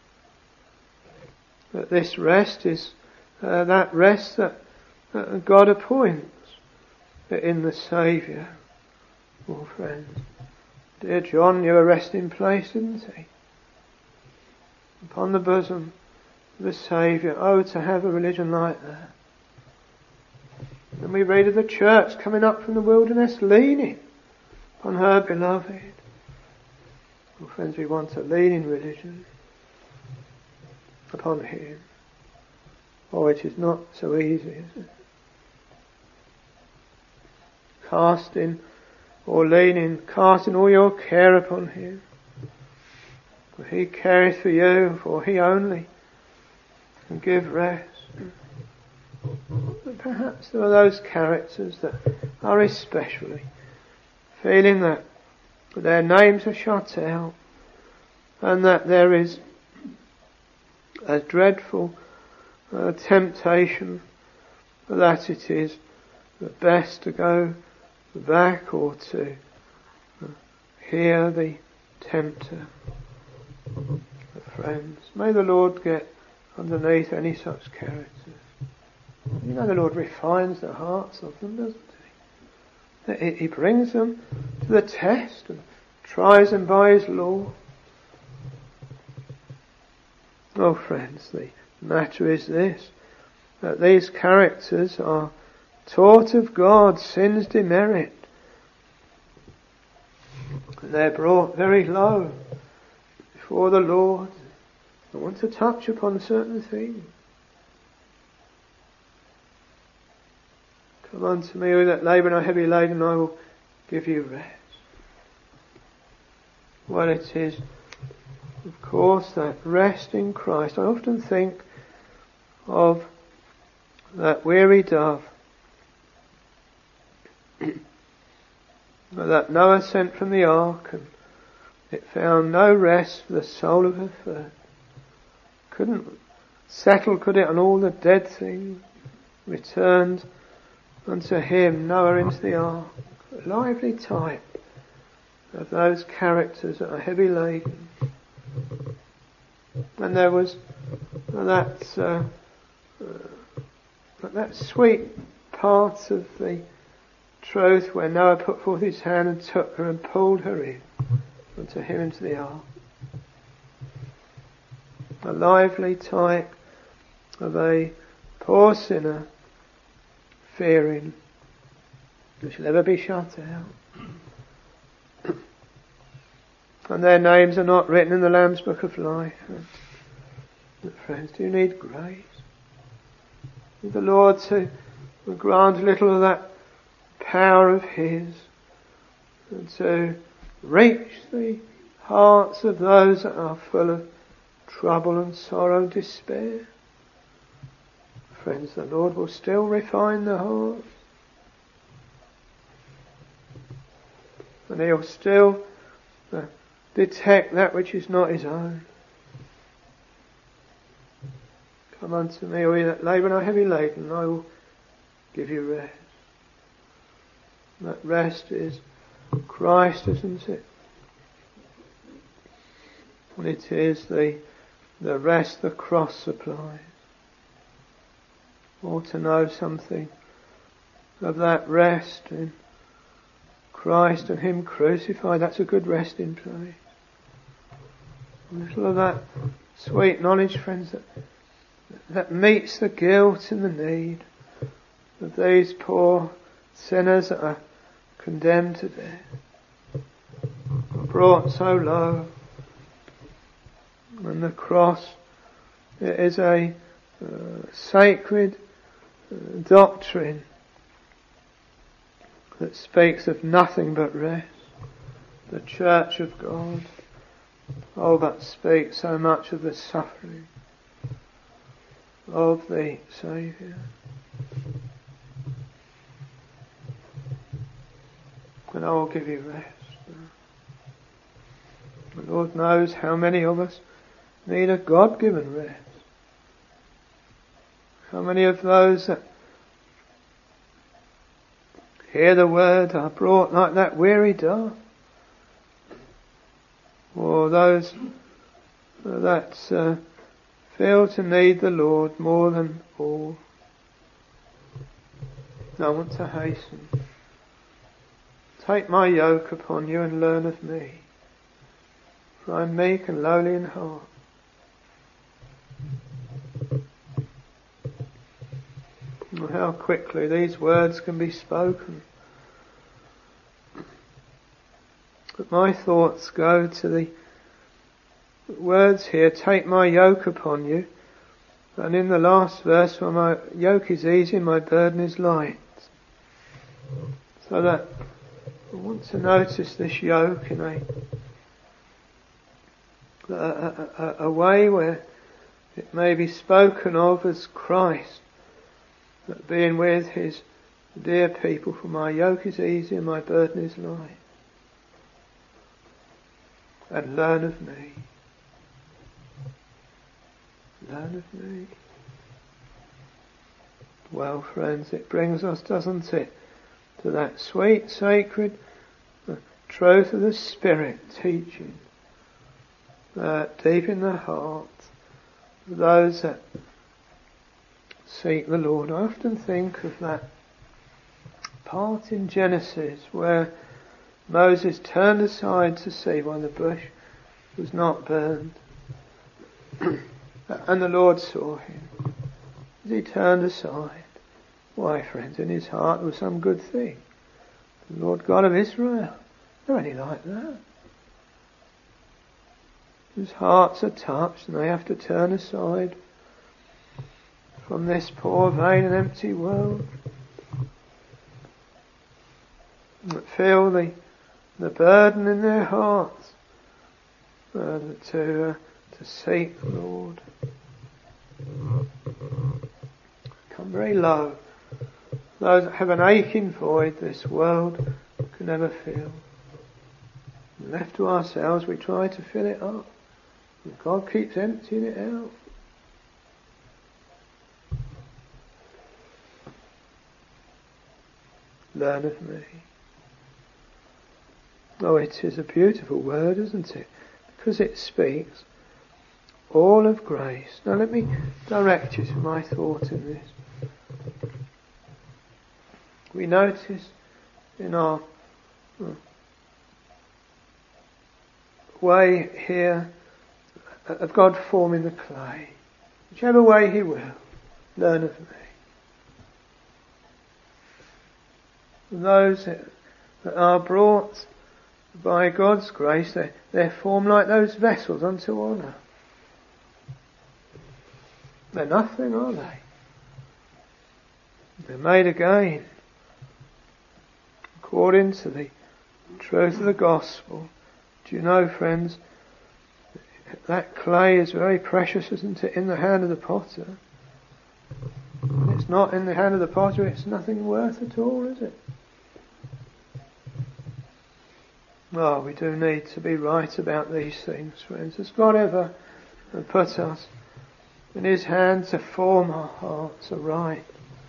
Speaker 2: That this rest is uh, that rest that uh, God appoints in the Saviour. Oh friends, dear John knew a resting place, didn't he? upon the bosom of the Saviour. Oh, to have a religion like that. And we read of the church coming up from the wilderness, leaning on her beloved. Well, friends, we want to lean in religion upon Him. Oh, it is not so easy, is it? Casting or leaning, casting all your care upon Him. For He careth for you, for He only can give rest. But perhaps there are those characters that are especially feeling that their names are shut out and that there is a dreadful uh, temptation that it is the best to go back or to uh, hear the tempter. Friends, may the Lord get underneath any such characters. You know, the Lord refines the hearts of them, doesn't He? He brings them to the test and tries them by His law. Oh, friends, the matter is this, that these characters are taught of God sin's demerit. They're brought very low before the Lord. I want to touch upon certain things. Come unto me, all that labour and are heavy laden, and I will give you rest. Well, it is, of course, that rest in Christ. I often think of that weary dove that Noah sent from the ark, and it found no rest for the sole of her foot. Couldn't settle, could it, on all the dead things. Returned unto him, Noah, into the ark. A lively type of those characters that are heavy laden. And there was that uh, uh, that sweet part of the truth where Noah put forth his hand and took her and pulled her in unto him into the ark. A lively type of a poor sinner fearing who shall ever be shut out. And their names are not written in the Lamb's Book of Life. But friends, do you need grace? Need the Lord to grant a little of that power of His and to reach the hearts of those that are full of trouble and sorrow and despair? Friends, the Lord will still refine the heart. And He'll still uh, detect that which is not His own. Come unto me, all ye that labour and are heavy laden, and I will give you rest. And that rest is Christ, isn't it? And it is the, the rest the cross supplies. Or to know something of that rest in Christ and Him crucified, that's a good resting place. A little of that sweet knowledge, friends, that, that meets the guilt and the need of these poor sinners that are condemned to death, brought so low. And the cross, it is a uh, sacred uh, doctrine that speaks of nothing but rest. The Church of God, oh, but speaks so much of the suffering of the Saviour. And I will give you rest. The Lord knows how many of us need a God-given rest. How many of those that hear the word are brought like that weary dove? Or those that uh, feel to need the Lord more than all. I want to hasten. Take my yoke upon you and learn of me, for I am meek and lowly in heart, And how quickly these words can be spoken. But my thoughts go to the words here, take my yoke upon you. And in the last verse, for my yoke is easy, my burden is light. So that I want to notice this yoke in a, a, a, a way where it may be spoken of as Christ, that being with his dear people, for my yoke is easy and my burden is light. And learn of me. Learn of me. Well, friends, it brings us, doesn't it, to that sweet, sacred truth of the Spirit teaching uh, deep in the heart of those that seek the Lord. I often think of that part in Genesis where Moses turned aside to see why the bush was not burned. And the Lord saw him. As he turned aside, why, friends, in his heart was some good thing. The Lord God of Israel, they're only like that. Whose hearts are touched and they have to turn aside from this poor, vain and empty world. That feel the, the burden in their hearts uh, to, uh, to seek the Lord. Come very low. Those that have an aching void this world can never fill. Left to ourselves, we try to fill it up. And God keeps emptying it out. Learn of me. Oh, it is a beautiful word, isn't it? Because it speaks all of grace. Now let me direct you to my thought in this. We notice in our way here of God forming the clay. Whichever way he will, learn of me. Those that, that are brought by God's grace, they, they're formed like those vessels unto honour. They're nothing, are they? They're made again according to the truth of the gospel. Do you know, friends, that clay is very precious, isn't it, in the hand of the potter? When it's not in the hand of the potter, it's nothing worth at all, is it? Oh, we do need to be right about these things, friends. Has God ever put us in his hand to form our hearts aright?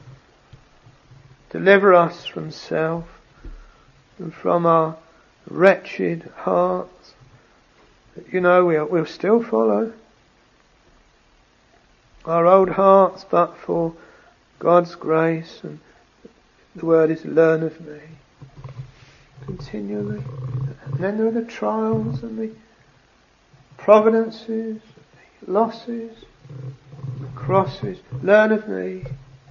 Speaker 2: Deliver us from self and from our wretched hearts. You know, we'll, we'll still follow our old hearts, but for God's grace, and the word is learn of me continually. And then there are the trials and the providences, the losses, the crosses. Learn of me.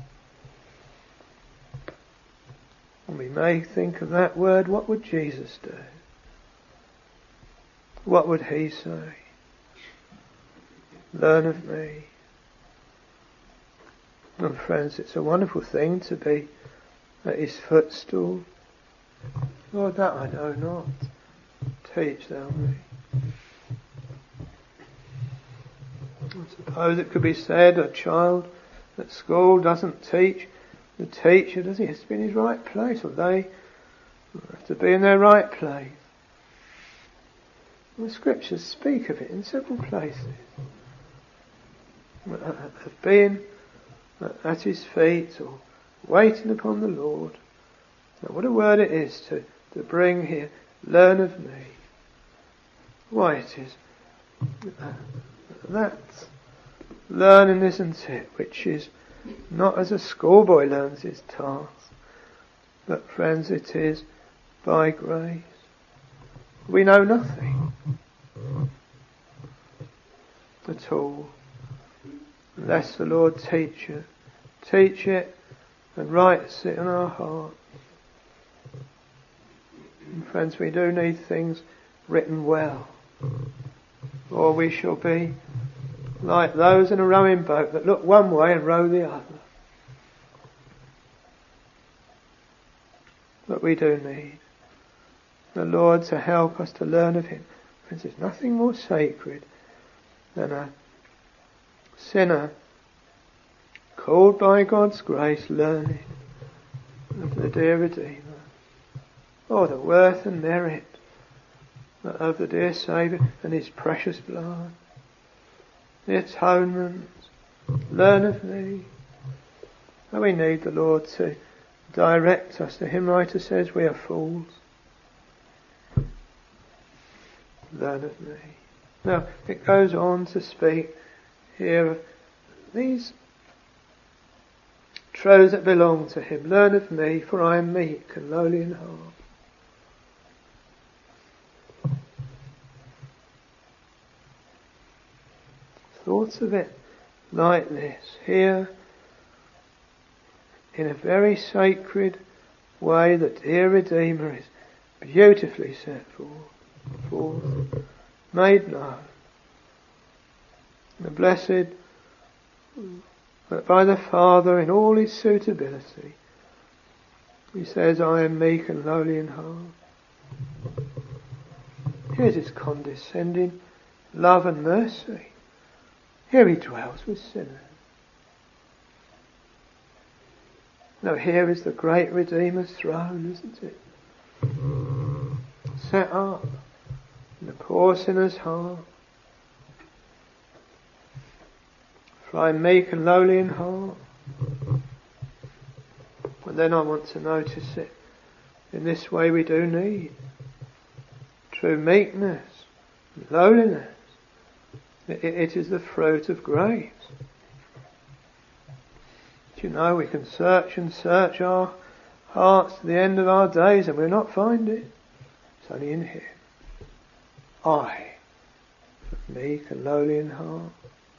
Speaker 2: And we may think of that word, what would Jesus do? What would he say? Learn of me. And friends, it's a wonderful thing to be at his footstool. Lord, that I know not. Teach thou me. I suppose it could be said a child at school doesn't teach the teacher, does he? He has to be in his right place, or they have to be in their right place. The scriptures speak of it in several places. Of being at his feet or waiting upon the Lord. Now, what a word it is to, to bring here, learn of me. Why, it is uh, that learning, isn't it, which is not as a schoolboy learns his task, but, friends, it is by grace. We know nothing at all unless the Lord teach it. Teach it and writes it in our heart. And friends, we do need things written well, or we shall be like those in a rowing boat that look one way and row the other. But we do need the Lord to help us to learn of Him. Friends, there's nothing more sacred than a sinner called by God's grace learning of the dear Redeemer. Oh, the worth and merit of the dear Saviour and His precious blood. The atonement. Learn of me. And we need the Lord to direct us. The hymn writer says we are fools. Learn of me. Now, it goes on to speak here of these truths that belong to Him. Learn of me, for I am meek and lowly in heart. Thoughts of it like this, here in a very sacred way, the dear Redeemer is beautifully set forth, forth made known. The blessed, but by the Father in all His suitability, He says, I am meek and lowly in heart. Here's His condescending love and mercy. Here He dwells with sinners. Now here is the great Redeemer's throne, isn't it? Set up in the poor sinner's heart. For I am meek and lowly in heart. And then I want to notice it. In this way we do need true meekness and lowliness. It, it is the fruit of grace. Do you know, we can search and search our hearts to the end of our days and we'll not find it. It's only in Him. I, meek and lowly in heart.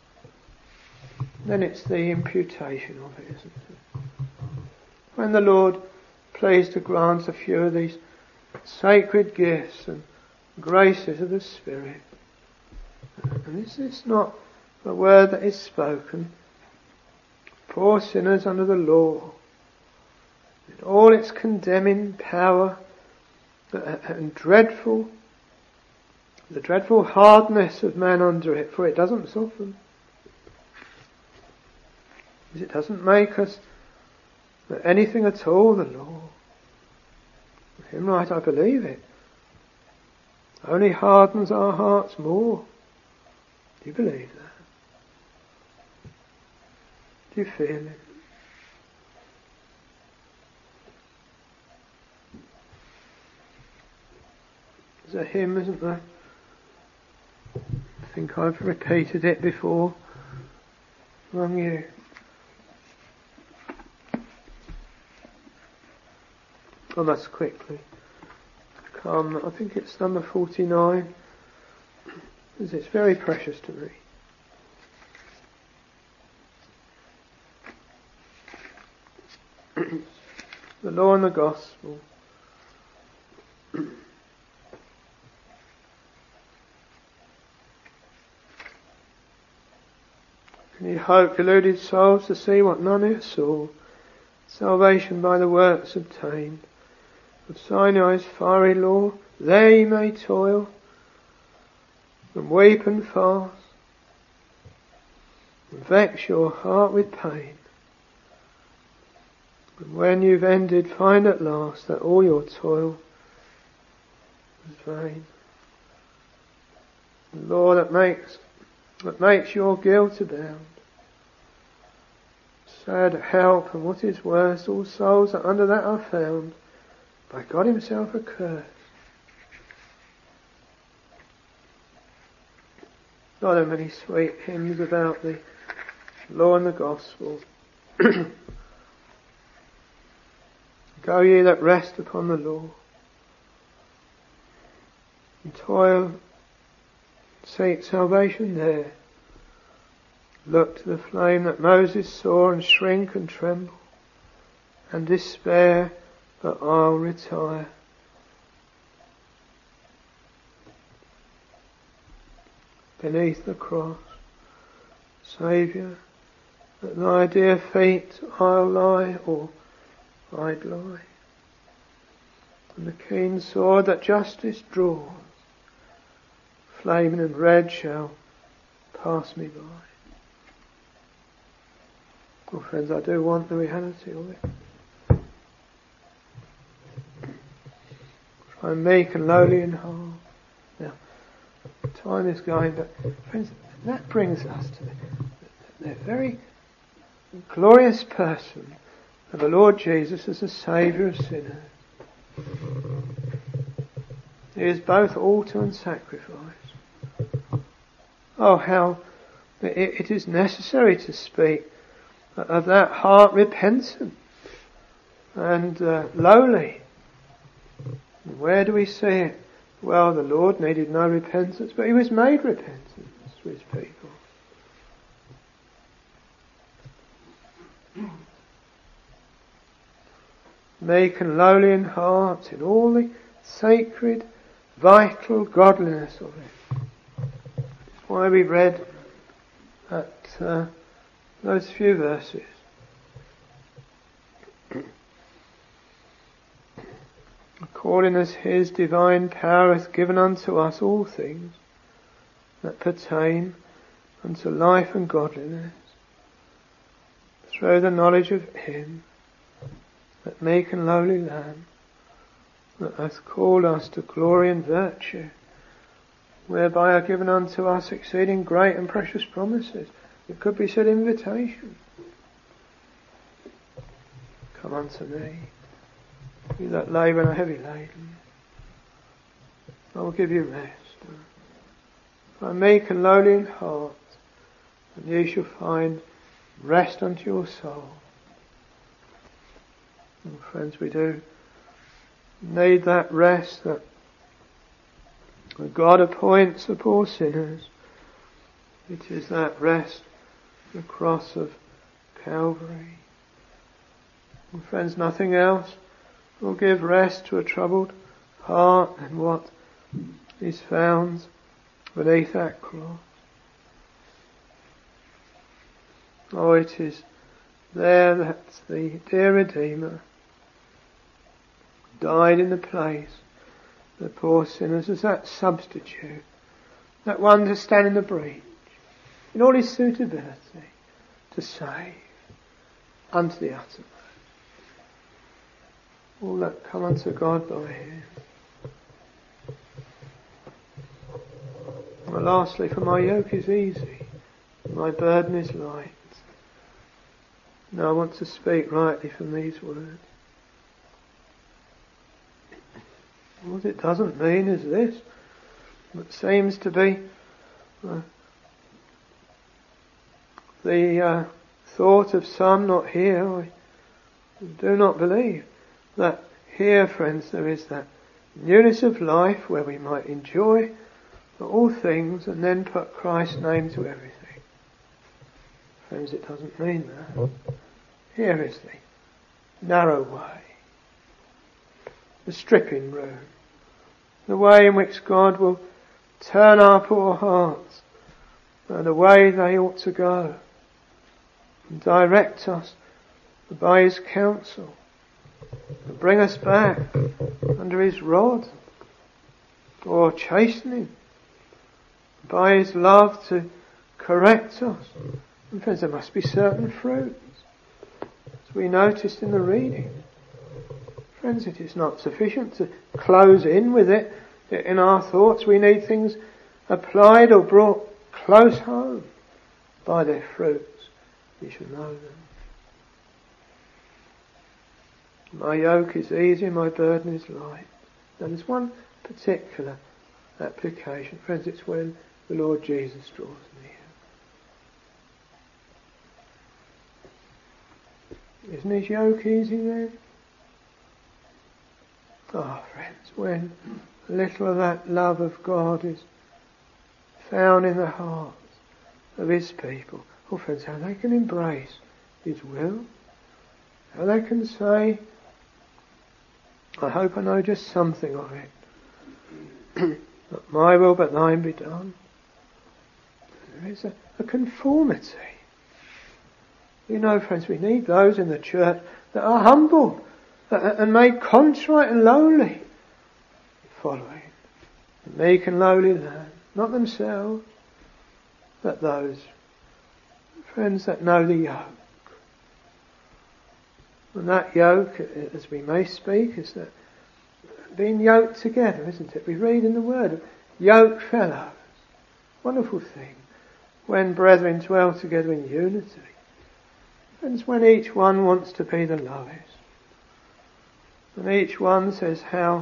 Speaker 2: Then it's the imputation of it, isn't it? When the Lord pleased to grant a few of these sacred gifts and graces of the Spirit, and this is not a word that is spoken, poor sinners under the law, in all its condemning power and dreadful, the dreadful hardness of man under it, for it doesn't soften. It doesn't make us anything at all, the law. Him right, I believe it. Only hardens our hearts more. Do you believe that? Do you feel it? There's a hymn, isn't there? I think I've repeated it before among you. I must quickly come. I think it's number forty-nine. Because it's very precious to me. The law and the gospel. Can you hope deluded souls to see what none here saw? Salvation by the works obtained. Of Sinai's fiery law, there ye may toil, and weep and fast, and vex your heart with pain. And when you've ended, find at last that all your toil was vain. The law that makes, that makes your guilt abound. Sad help, and what is worse, all souls that under that are found, by God Himself accursed. Not there many sweet hymns about the law and the gospel. Go ye that rest upon the law, and toil, seek salvation there. Look to the flame that Moses saw and shrink and tremble. and despair, but I'll retire. Beneath the cross, Saviour, at thy dear feet I'll lie, or I'd lie. And the keen sword that justice draws, flaming and red, shall pass me by. Well, friends, I do want the reality of it. I'm meek and lowly in heart. Now, time is going, but friends, that brings us to the, the very glorious person of the Lord Jesus as the Saviour of sinners. He is both altar and sacrifice. Oh, how it, it is necessary to speak of that heart repentant and uh, lowly. And where do we see it? Well, the Lord needed no repentance, but he was made repentance for his people. Meek and lowly in heart, in all the sacred, vital godliness of it. That's why we read at uh, those few verses. According as his divine power hath given unto us all things that pertain unto life and godliness, through the knowledge of him, that meek and lowly Lamb, that hath called us to glory and virtue, whereby are given unto us exceeding great and precious promises. It could be said invitation. Come unto me, you that labour and are heavy laden, I will give you rest. I am meek and lowly in heart, and ye shall find rest unto your soul. And friends, we do need that rest that God appoints for poor sinners. It is that rest, the cross of Calvary. And friends, nothing else will give rest to a troubled heart than what is found beneath that cross. Oh, it is there that the dear Redeemer died in the place of the poor sinners as that substitute, that one to stand in the breach, in all his suitability, to save unto the uttermost all that come unto God by him. And lastly, for my yoke is easy, my burden is light. Now I want to speak rightly from these words. What it doesn't mean is this. It seems to be uh, the uh, thought of some, not here. I do not believe that here, friends, there is that newness of life where we might enjoy all things and then put Christ's name to everything. Friends, it doesn't mean that. Here is the narrow way, the stripping room, the way in which God will turn our poor hearts and the way they ought to go and direct us by his counsel and bring us back under his rod or chastening by his love to correct us. And friends, there must be certain fruits, as we noticed in the reading. Friends, it is not sufficient to close in with it in our thoughts. We need things applied or brought close home. By their fruits we shall know them. My yoke is easy, my burden is light. Now there's one particular application. Friends, it's when the Lord Jesus draws near. Isn't his yoke easy then? Ah, oh, friends, when a little of that love of God is found in the hearts of his people, oh friends, how they can embrace his will, So they can say, I hope I know just something of it. Not my will but thine be done. There is a, a conformity. You know, friends, we need those in the church that are humble and made contrite and lowly, following the meek and lowly learn, not themselves, but those friends that know the yoke. And that yoke, as we may speak, is that being yoked together, isn't it? We read in the Word, yoke fellows. Wonderful thing. When brethren dwell together in unity. And it's when each one wants to be the lowest. And each one says how,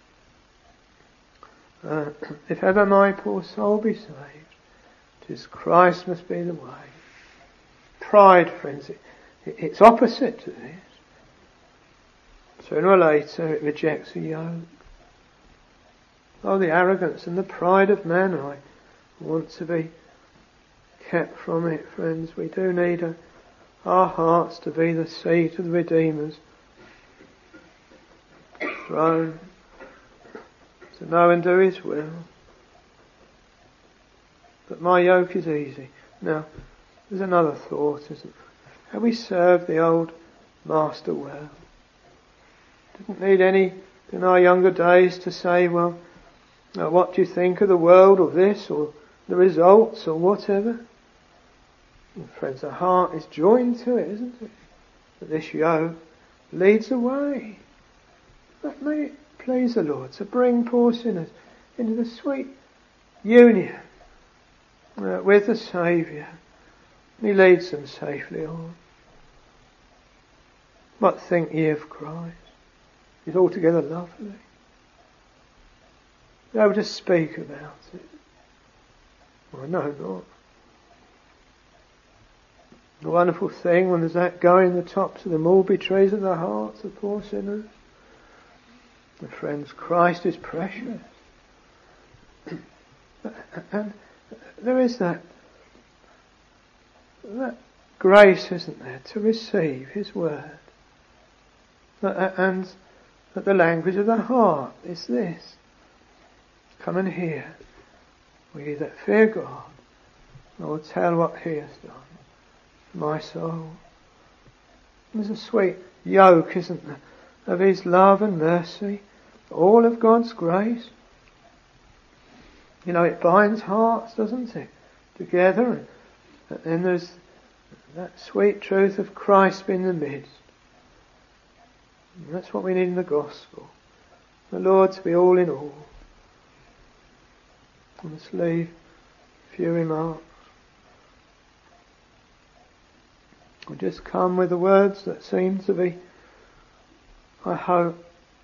Speaker 2: uh, if ever my poor soul be saved, 'tis Christ must be the way. Pride, friends, it, it, it's opposite to this. Sooner or later it rejects a yoke. Oh, the arrogance and the pride of man, I want to be kept from it, friends. We do need a, our hearts to be the seat of the Redeemer's throne, to know and do His will. But my yoke is easy. Now, there's another thought, isn't there? How we serve the old master well. Didn't need any in our younger days to say, well, now what do you think of the world, or this, or the results, or whatever? And friends, the heart is joined to it, isn't it? But this yoke leads the way. That may it please the Lord to bring poor sinners into the sweet union uh, with the Saviour. And He leads them safely on. What think ye of Christ? He's altogether lovely. Be able to speak about it? Well, no, not. The wonderful thing when there's that going the tops of the mulberry trees of the hearts of poor sinners. And friends, Christ is precious. And there is that, that grace, isn't there, to receive His word. And that the language of the heart is this. Come and hear. We that fear God, I will tell what He has done for my soul. There's a sweet yoke, isn't there, of His love and mercy, all of God's grace. You know, it binds hearts, doesn't it, together. And then there's that sweet truth of Christ being in the midst. And that's what we need in the gospel. The Lord to be all in all. Let's leave a few remarks. We'll just come with the words that seem to be, I hope,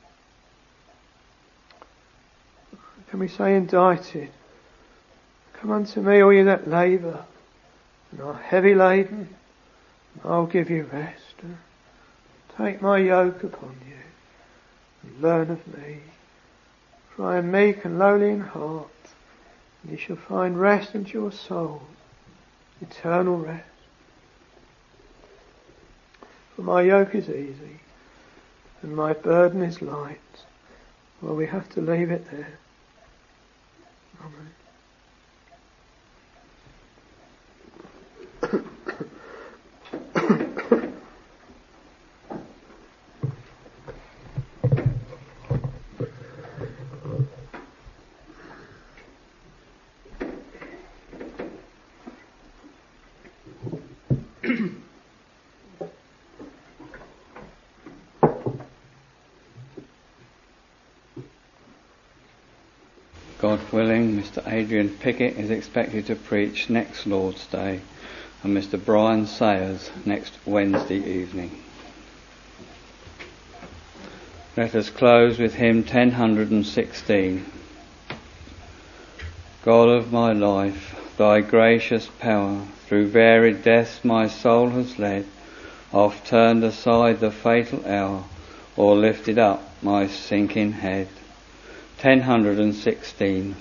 Speaker 2: can we say indicted? Come unto me, all you that labour and are heavy laden, and I'll give you rest. Take my yoke upon you and learn of me, for I am meek and lowly in heart, and you shall find rest unto your soul, eternal rest. For my yoke is easy and my burden is light. Well, we have to leave it there. Amen.
Speaker 1: God willing, Mister Adrian Pickett is expected to preach next Lord's Day, and Mister Brian Sayers next Wednesday evening. Let us close with hymn ten sixteen. God of my life, thy gracious power through varied deaths my soul has led, oft turned aside the fatal hour, or lifted up my sinking head. ten sixteen.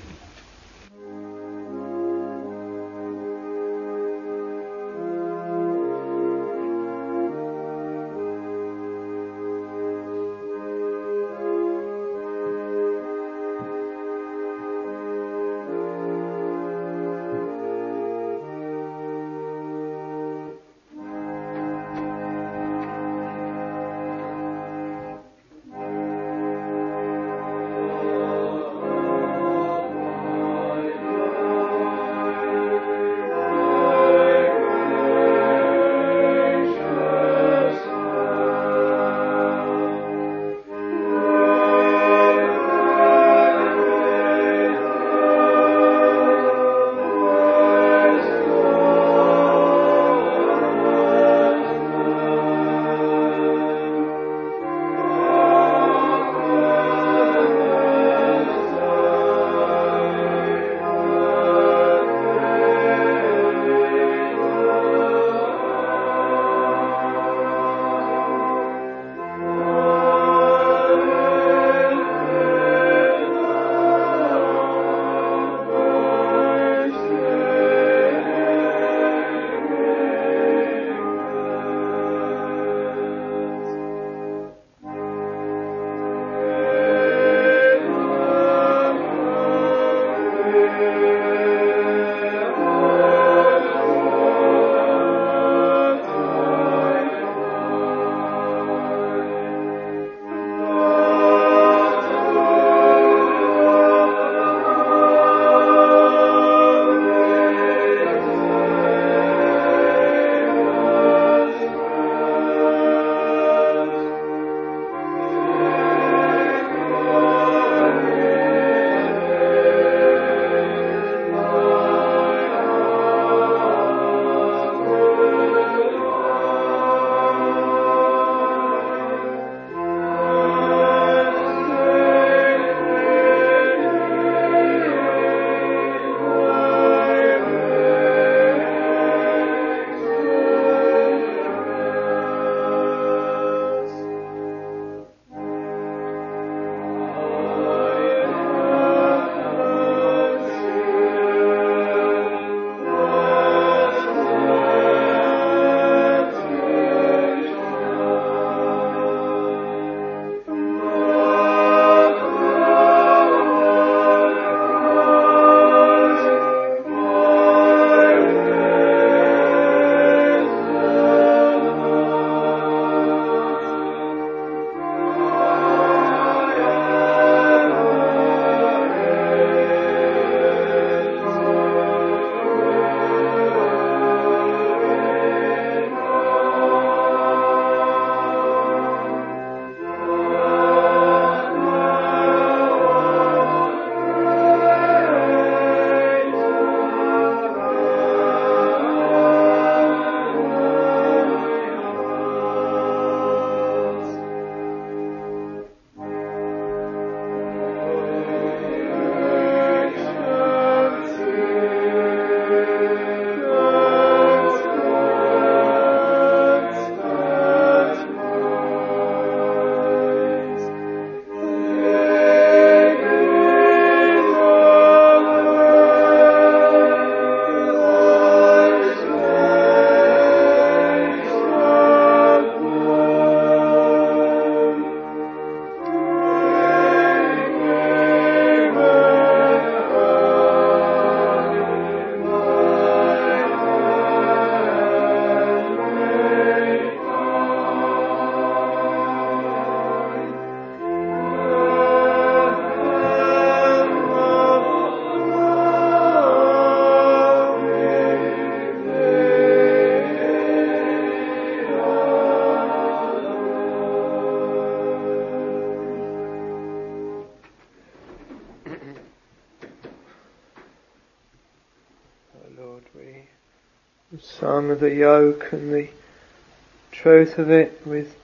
Speaker 2: sung of the yoke and the truth of it, with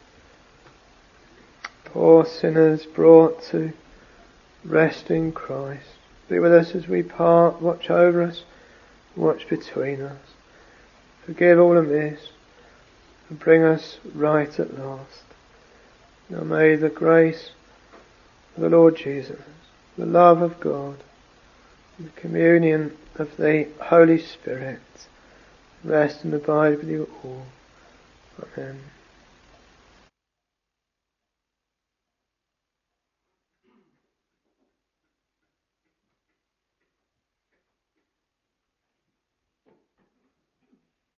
Speaker 2: poor sinners brought to rest in Christ. Be with us as we part, watch over us, watch between us. Forgive all amiss and bring us right at last. Now may the grace of the Lord Jesus, the love of God, and the communion of the Holy Spirit rest and abide with you all. Amen.